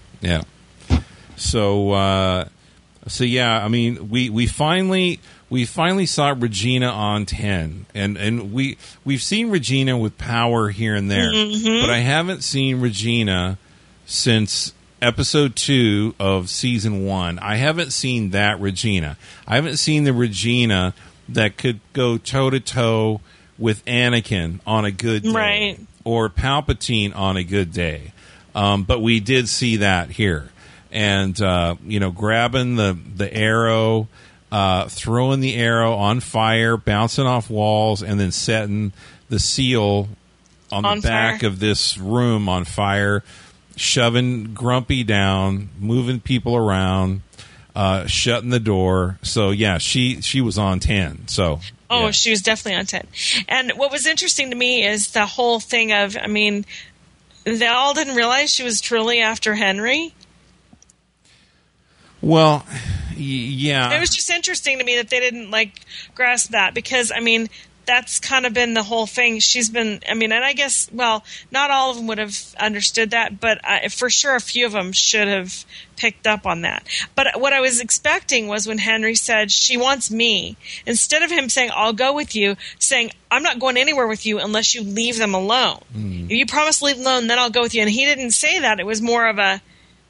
So yeah, I mean, we finally saw Regina on 10, and we've seen Regina with power here and there, but I haven't seen Regina since episode 2 of season 1. I haven't seen that Regina. I haven't seen the Regina that could go toe to toe with Anakin on a good day, right, or Palpatine on a good day. But we did see that here, and grabbing the arrow, throwing the arrow on fire, bouncing off walls, and then setting the seal on the back of this room on fire. Shoving Grumpy down, moving people around, shutting the door. So yeah, she was on 10. So she was definitely on 10. And what was interesting to me is the whole thing of, I mean, they all didn't realize she was truly after Henry. Well, yeah, it was just interesting to me that they didn't grasp that, because I mean, that's kind of been the whole thing. She's been, I mean, and I guess, well, not all of them would have understood that, but for sure a few of them should have picked up on that. But what I was expecting was when Henry said, she wants me, instead of him saying, I'll go with you, saying, I'm not going anywhere with you unless you leave them alone. If you promise to leave them alone, then I'll go with you. And he didn't say that. It was more of a,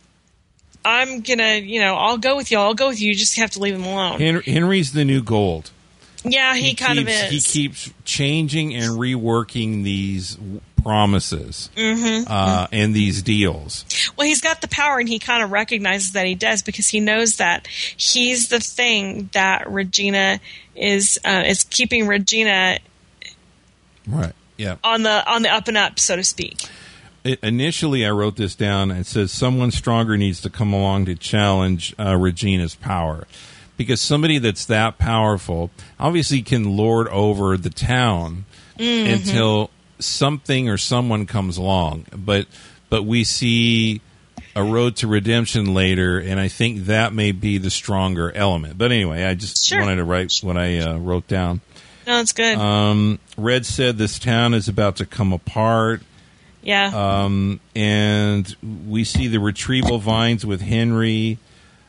I'm going to, I'll go with you. I'll go with you. You just have to leave them alone. Henry's the new gold. Yeah, he kind of is. He keeps changing and reworking these promises and these deals. Well, he's got the power, and he kind of recognizes that he does, because he knows that he's the thing that Regina is keeping Regina right. Yeah, on the up and up, so to speak. Initially, I wrote this down and it says someone stronger needs to come along to challenge Regina's power. Because somebody that's that powerful obviously can lord over the town until something or someone comes along. But we see a road to redemption later, and I think that may be the stronger element. But anyway, I just wanted to write what I wrote down. No, that's good. Red said this town is about to come apart. Yeah. And we see the retrieval vines with Henry.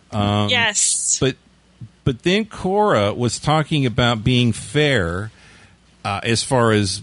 Yes. But then Cora was talking about being fair as far as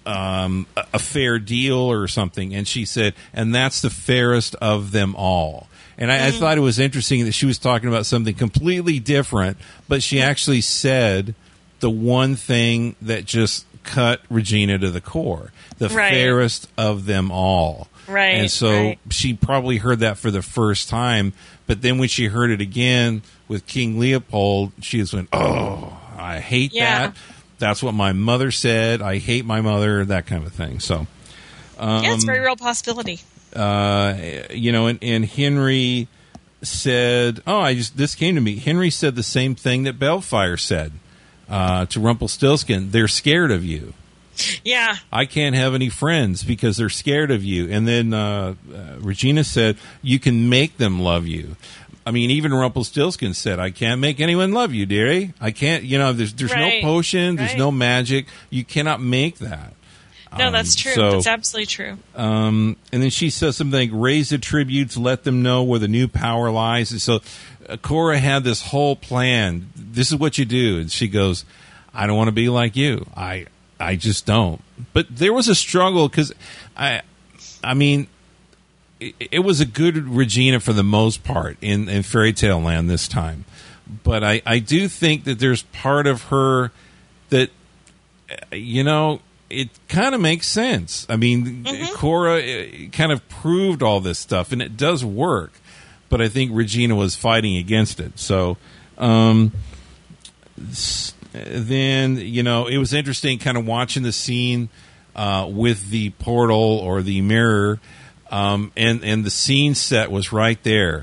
a fair deal or something. And she said, and that's the fairest of them all. And I thought it was interesting that she was talking about something completely different, but she actually said the one thing that just cut Regina to the core, the fairest of them all. Right. And so she probably heard that for the first time, but then when she heard it again with King Leopold, she just went, oh, I hate that. That's what my mother said. I hate my mother, that kind of thing. So, Yeah, it's a very real possibility. And Henry said, this came to me. Henry said the same thing that Bellfire said to Rumpelstiltskin. They're scared of you. Yeah. I can't have any friends because they're scared of you. And then Regina said, you can make them love you. I mean, even Rumpelstiltskin said, I can't make anyone love you, dearie. I can't, there's right. no potion, there's right. no magic. You cannot make that. No, that's true. So, that's absolutely true. And then she says something like, raise the tributes, let them know where the new power lies. And so Cora had this whole plan. This is what you do. And she goes, I don't want to be like you. I just don't. But there was a struggle because, I mean, it was a good Regina for the most part in Fairy Tale Land this time. But I do think that there's part of her that, it kind of makes sense. I mean, Cora kind of proved all this stuff, and it does work. But I think Regina was fighting against it. So then, it was interesting kind of watching the scene with the portal or the mirror, and the scene set was right there.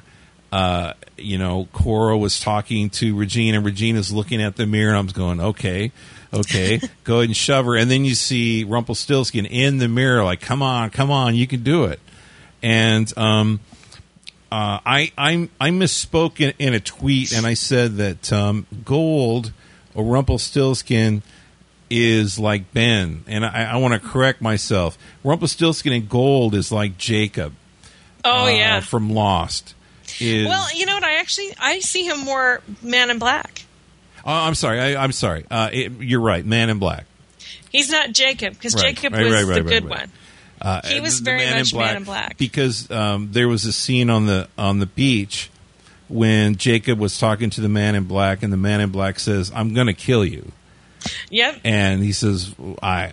Cora was talking to Regina. Regina's looking at the mirror, and I'm going, okay, go ahead and shove her. And then you see Rumpelstiltskin in the mirror, like, come on, you can do it. And I misspoke in a tweet, and I said that Gold or Rumpelstiltskin is like Ben, and I want to correct myself. Rumpelstiltskin and Gold is like Jacob. Oh yeah, from Lost. Well, you know what? I see him more Man in Black. Oh, I'm sorry. I'm sorry. You're right. Man in Black. He's not Jacob because Right. Jacob was the good one. Right. He was very much Man in Black because there was a scene on the beach when Jacob was talking to the Man in Black, and the Man in Black says, "I'm going to kill you." Yep. And he says, I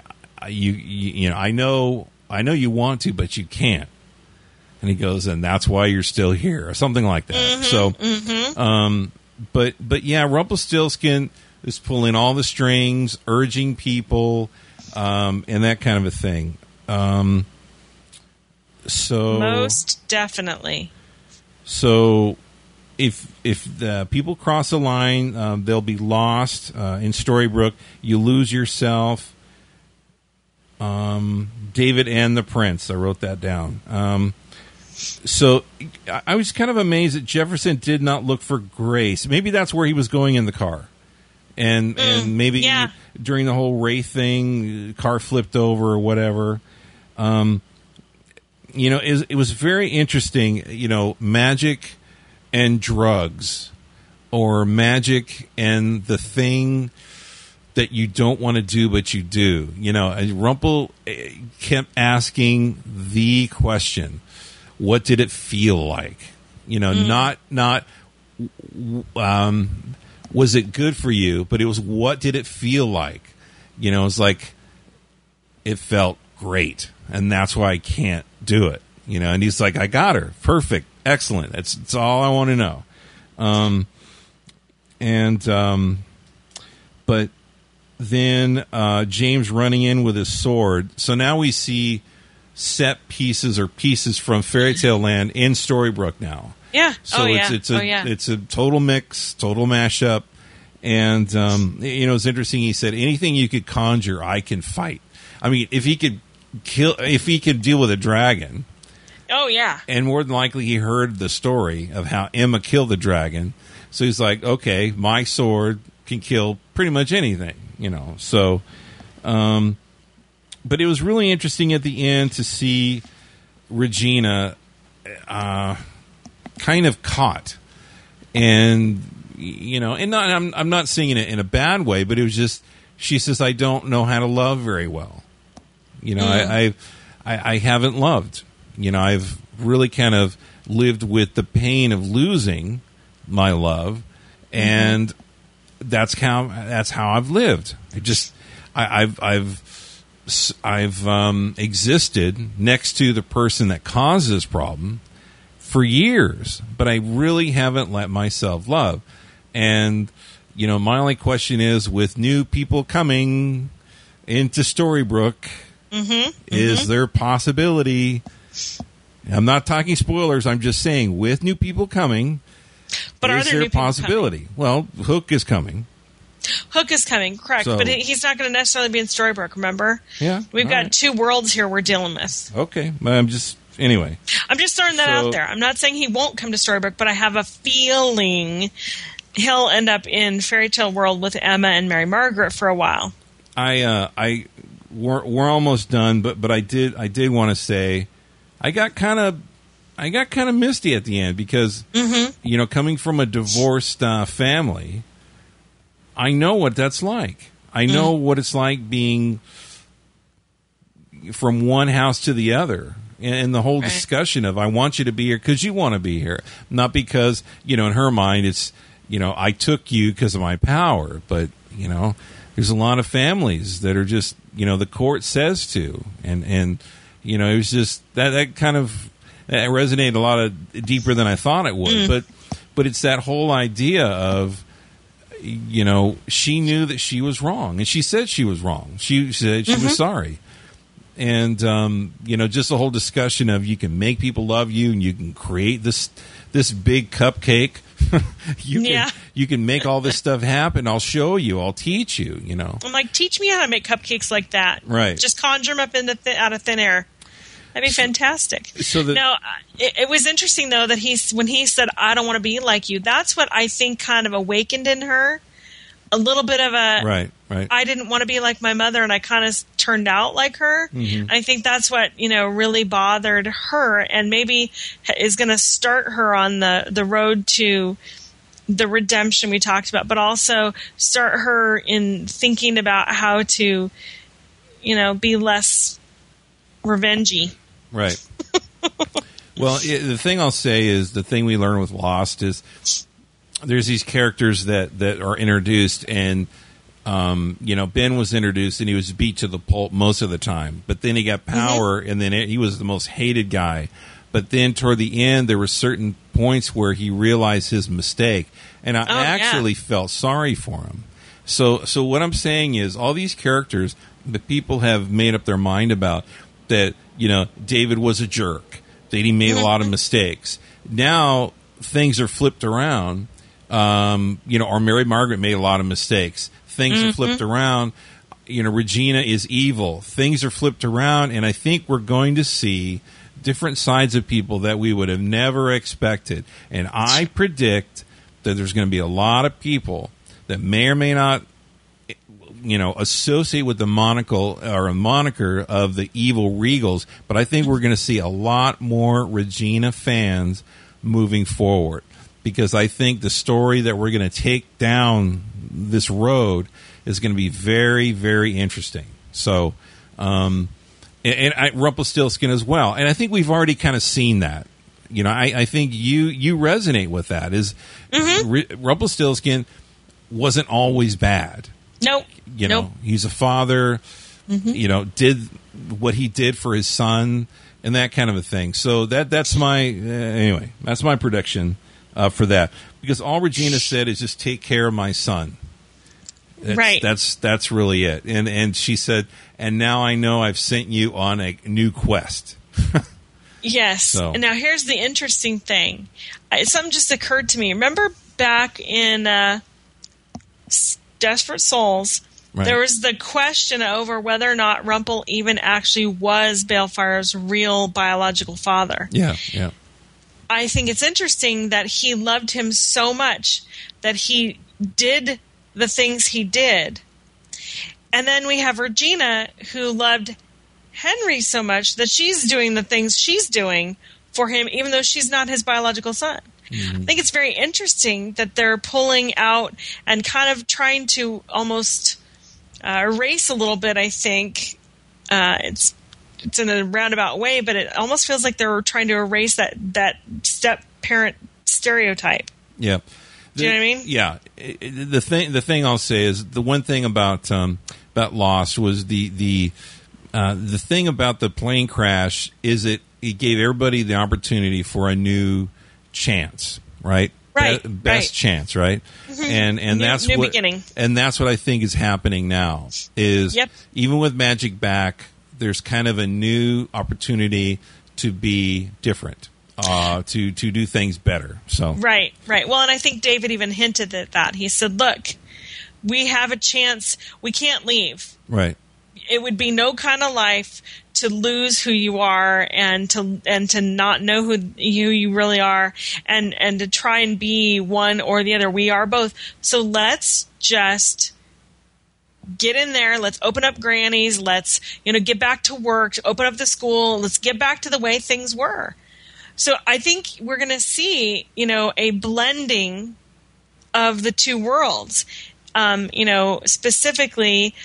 know you want to, but you can't." And he goes, "And that's why you're still here," or something like that. But yeah, Rumpelstiltskin is pulling all the strings, urging people, and that kind of a thing. So most definitely. So if the people cross the line, they'll be lost. In Storybrooke, you lose yourself. David and the Prince. I wrote that down. So I was kind of amazed that Jefferson did not look for Grace. Maybe that's where he was going in the car. And maybe during the whole Wraith thing, the car flipped over or whatever. It was very interesting, magic and drugs, or magic and the thing that you don't want to do but you do. Rumpel kept asking the question, what did it feel like? Not was it good for you, but it was, what did it feel like? It's like, it felt great, and that's why I can't do it. And he's like, I got her. Perfect. Excellent. That's all I want to know. But then James running in with his sword. So now we see set pieces or pieces from Fairy Tale Land in Storybrooke now. Yeah. So it's a total mix, total mashup. And it's interesting. He said, anything you could conjure, I can fight. I mean, if he could deal with a dragon. Oh yeah. And more than likely, he heard the story of how Emma killed the dragon. So he's like, okay, my sword can kill pretty much anything. So. But it was really interesting at the end to see Regina kind of caught, and I'm not saying it in a bad way, but it was just, she says, I don't know how to love very well. I haven't loved. I've really kind of lived with the pain of losing my love, and that's how I've lived. I've existed next to the person that caused this problem for years, but I really haven't let myself love. And, my only question is, with new people coming into Storybrooke, Is there possibility? I'm not talking spoilers. I'm just saying with new people coming. But is are there there new people possibility? coming? Well, Hook is coming. Hook is coming, correct. So- but he's not going to necessarily be in Storybrooke, remember? Yeah, We've all got right. 2 worlds here we're dealing with. Okay, I'm just anyway. I'm just throwing that So- out there. I'm not saying he won't come to Storybrooke, but I have a feeling he'll end up in Fairy Tale World with Emma and Mary Margaret for a while. We're almost done, but I did want to say I got kind of misty at the end because coming from a divorced family, I know what that's like. I know what it's like being from one house to the other. And the whole discussion of I want you to be here because you want to be here, not because in her mind it's I took you because of my power, but there's a lot of families that are just the court says to, and it was just that kind of that resonated a lot deeper than I thought it would, but it's that whole idea of she knew that she was wrong, and she said she was wrong. She said she was sorry. And just the whole discussion of you can make people love you, and you can create this big cupcake. You can make all this stuff happen. I'll show you. I'll teach you. I'm like, teach me how to make cupcakes like that. Right. Just conjure them up out of thin air. That'd be fantastic. Now, it was interesting though that when he said, "I don't want to be like you," that's what I think kind of awakened in her a little bit of a right. I didn't want to be like my mother, and I kind of turned out like her. I think that's what really bothered her, and maybe is going to start her on the road to the redemption we talked about, but also start her in thinking about how to, be less revengey. Right. Well, the thing I'll say is the thing we learn with Lost is there's these characters that are introduced, and Ben was introduced and he was beat to the pulp most of the time, but then he got power, and then he was the most hated guy. But then toward the end, there were certain points where he realized his mistake, and I actually felt sorry for him. So what I'm saying is all these characters that people have made up their mind about, that David was a jerk, that he made a lot of mistakes. Now things are flipped around. Or Mary Margaret made a lot of mistakes. Things are flipped around. Regina is evil. Things are flipped around, and I think we're going to see different sides of people that we would have never expected. And I predict that there's going to be a lot of people that may or may not associate with the monocle or a moniker of the evil Regals, but I think we're going to see a lot more Regina fans moving forward, because I think the story that we're going to take down this road is going to be very, very interesting. So, and Rumpelstiltskin as well, and I think we've already kind of seen that. I think you resonate with that. Is Rumpelstiltskin wasn't always bad. Nope. Nope. He's a father. Did what he did for his son and that kind of a thing. So that's my anyway. That's my prediction for that, because all Regina said is just take care of my son. That's really it. And she said, and now I know I've sent you on a new quest. Yes. So. And now here's the interesting thing. Something just occurred to me. Remember back in Desperate Souls, there was the question over whether or not Rumpel even actually was Balefire's real biological father. Yeah. I think it's interesting that he loved him so much that he did the things he did. And then we have Regina, who loved Henry so much that she's doing the things she's doing for him, even though she's not his biological son. I think it's very interesting that they're pulling out and kind of trying to almost erase a little bit, I think. It's in a roundabout way, but it almost feels like they're trying to erase that step-parent stereotype. Yeah. Do you know what I mean? Yeah. The thing I'll say is the one thing about Lost was the thing about the plane crash is it gave everybody the opportunity for a new chance, right? Best chance, right? And that's new what beginning. And that's what I think is happening now. Is even with Magic back, there's kind of a new opportunity to be different, to do things better. So right. Well, and I think David even hinted at that. He said, "Look, we have a chance. We can't leave. Right. It would be no kind of life to lose who you are and to not know who you really are and to try and be one or the other. We are both. So let's just get in there. Let's open up Granny's. Let's, get back to work, open up the school. Let's get back to the way things were." So I think we're going to see, a blending of the two worlds. Specifically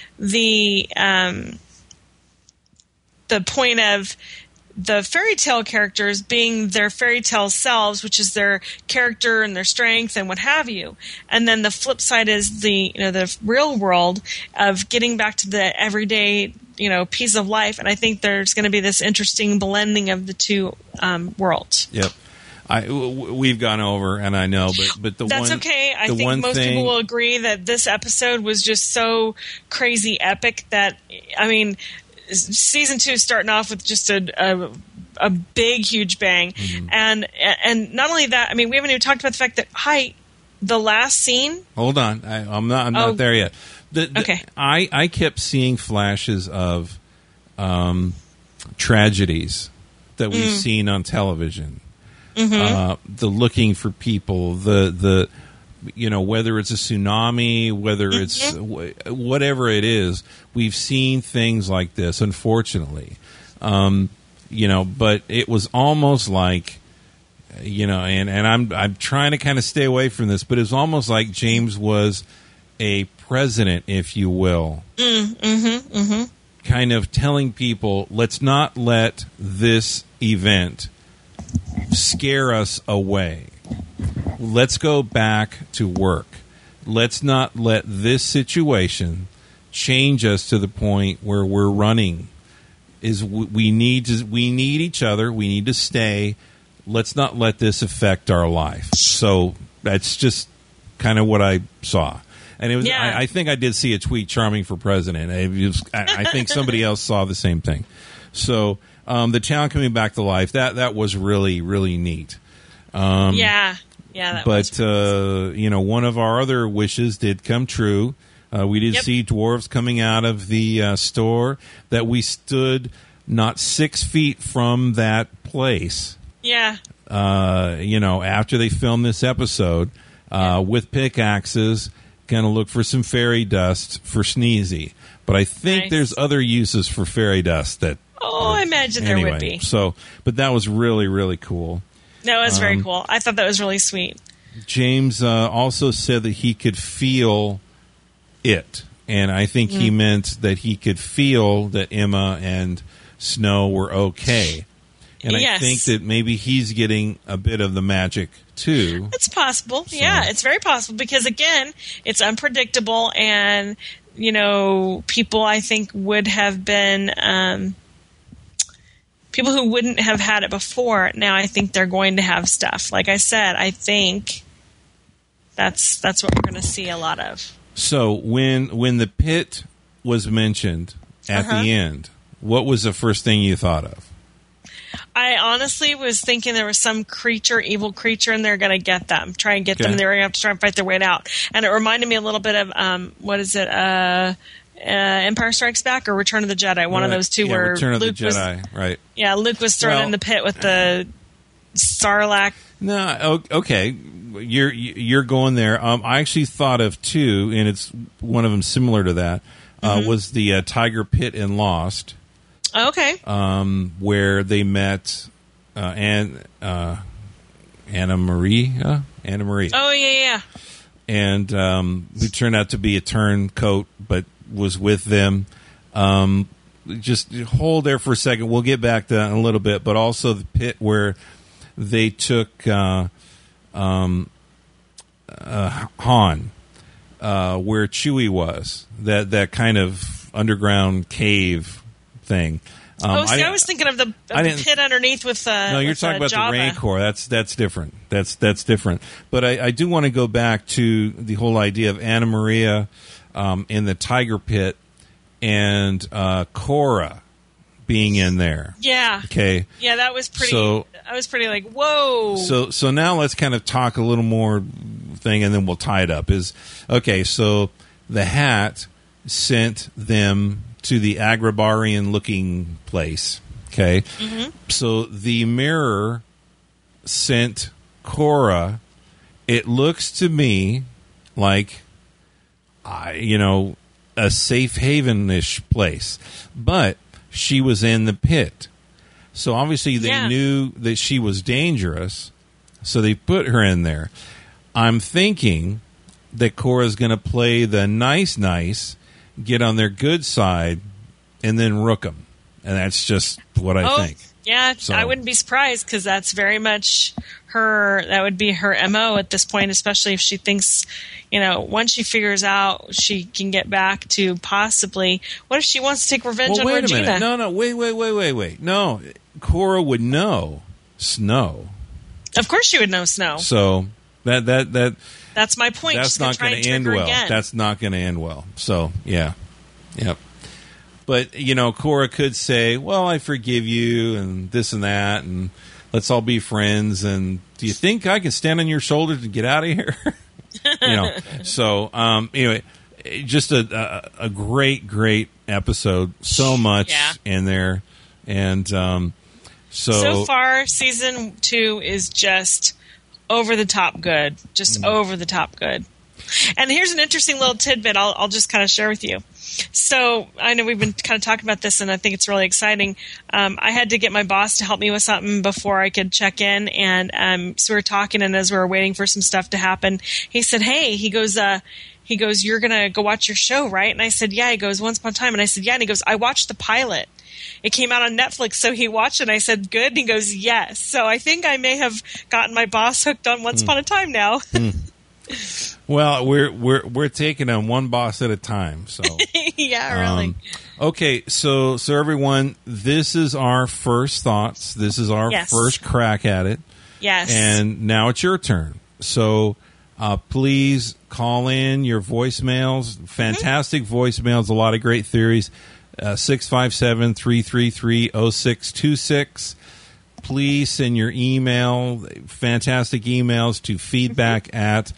the point of the fairy tale characters being their fairy tale selves, which is their character and their strength and what have you. And then the flip side is the real world of getting back to the everyday, piece of life. And I think there's going to be this interesting blending of the two worlds. Yep. We've gone over, and I know, but that's okay. I think most people will agree that this episode was just so crazy epic that, season 2 is starting off with just a big, huge bang, and not only that, we haven't even talked about the fact that the last scene. Hold on, I'm not there yet. Okay, I kept seeing flashes of tragedies that we've seen on television. The looking for people, the whether it's a tsunami, whether it's whatever it is, we've seen things like this, unfortunately. But it was almost like, and I'm trying to kind of stay away from this, but it was almost like James was a president, if you will, kind of telling people, let's not let this event scare us away. Let's go back to work. Let's not let this situation change us to the point where we're running. We need each other. We need to stay. Let's not let this affect our life. So that's just kind of what I saw. And it was. Yeah. I think I did see a tweet, "Charming for president." I think somebody else saw the same thing. So the town coming back to life, that was really, really neat. Yeah, that was. But one of our other wishes did come true. We did see dwarves coming out of the store. That we stood not 6 feet from that place. Yeah. After they filmed this episode, with pickaxes, going to look for some fairy dust for Sneezy. But I think there's other uses for fairy dust that. Oh, I imagine there would be. So, but that was really, really cool. No, it was very cool. I thought that was really sweet. James also said that he could feel it. And I think he meant that he could feel that Emma and Snow were okay. And I think that maybe he's getting a bit of the magic, too. It's possible. So. Yeah, it's very possible. Because, again, it's unpredictable. And, people, I think, would have been... people who wouldn't have had it before, now I think they're going to have stuff. Like I said, I think that's what we're going to see a lot of. So when the pit was mentioned at the end, what was the first thing you thought of? I honestly was thinking there was some evil creature, and they're going to get them, try and get them, and they're going to have to try and fight their way out. And it reminded me a little bit of, what is it, Empire Strikes Back or Return of the Jedi, one of those two where Return of Luke the Jedi, right? Yeah, Luke was thrown in the pit with the Sarlacc. No, okay, you're going there. I actually thought of two, and it's one of them similar to that. Was the Tiger Pit in Lost? Okay. Where they met Anna Marie. Oh yeah. And who turned out to be a turncoat, but was with them. Just hold there for a second. We'll get back to that in a little bit. But also the pit where they took Han, where Chewie was. That kind of underground cave thing. I was thinking of the pit underneath with no, you're talking about Jabba. The Rancor. That's different. That's different. But I do want to go back to the whole idea of Anna Maria in the Tiger Pit and Korra being in there. Yeah. Okay. Yeah, that was pretty. So- I was pretty like, whoa. So now let's kind of talk a little more thing, and then we'll tie it up. So the hat sent them to the Agrabarian looking place. Okay. Mm-hmm. So the mirror sent Cora. It looks to me like, a safe haven-ish place, but she was in the pit. So obviously they knew that she was dangerous, so they put her in there. I'm thinking that Cora's going to play the nice, get on their good side, and then rook them. And that's just what I think. Yeah, So- I wouldn't be surprised because that's very much that would be her MO at this point, especially if she thinks, once she figures out she can get back to possibly, what if she wants to take revenge on Wait Regina? a minute. No, wait. No, Cora would know Snow. Of course she would know Snow. So That's my point. that's She's gonna not try going and to trick end her well. again. That's not going to end well. So, yeah. Yep. But, Cora could say, well, I forgive you and this and that, and let's all be friends. And do you think I can stand on your shoulders and get out of here? So, anyway, just a great episode. So much in there. And so far, season 2 is just over the top good. Just over the top good. And here's an interesting little tidbit I'll just kind of share with you. So I know we've been kind of talking about this, and I think it's really exciting. I had to get my boss to help me with something before I could check in, and so we were talking, and as we were waiting for some stuff to happen, he said, hey, he goes, you're going to go watch your show, right? And I said, yeah. He goes, Once Upon a Time. And I said, yeah. And he goes, I watched the pilot. It came out on Netflix, so he watched it, and I said, good? And he goes, yes. So I think I may have gotten my boss hooked on Once Upon a Time now. Well, we're taking them one boss at a time. So yeah, really. Okay, so everyone, this is our first thoughts. This is our first crack at it. Yes. And now it's your turn. So please call in your voicemails. Fantastic voicemails. A lot of great theories. 657-333-0626. Please send your email, fantastic emails, to feedback at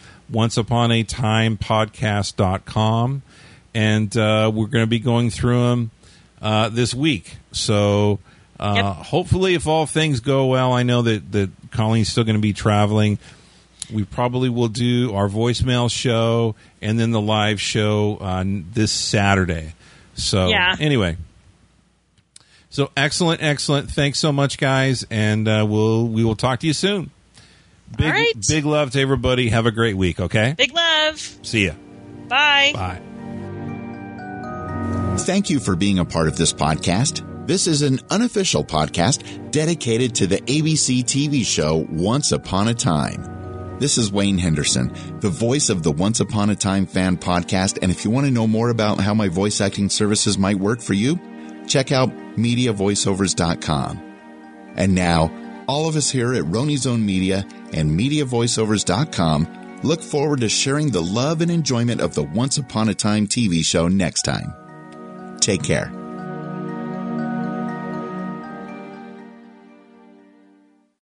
onceuponatimepodcast.com. And we're going to be going through them this week. So hopefully, if all things go well, I know that Colleen's still going to be traveling. We probably will do our voicemail show and then the live show this Saturday. So anyway. So excellent. Thanks so much, guys, and we will talk to you soon. Big love to everybody. Have a great week, okay? Big love. See ya. Bye. Bye. Thank you for being a part of this podcast. This is an unofficial podcast dedicated to the ABC TV show Once Upon a Time. This is Wayne Henderson, the voice of the Once Upon a Time fan podcast, and if you want to know more about how my voice acting services might work for you, check out MediaVoiceovers.com. And now, all of us here at Roni's Own Media and MediaVoiceovers.com look forward to sharing the love and enjoyment of the Once Upon a Time TV show next time. Take care.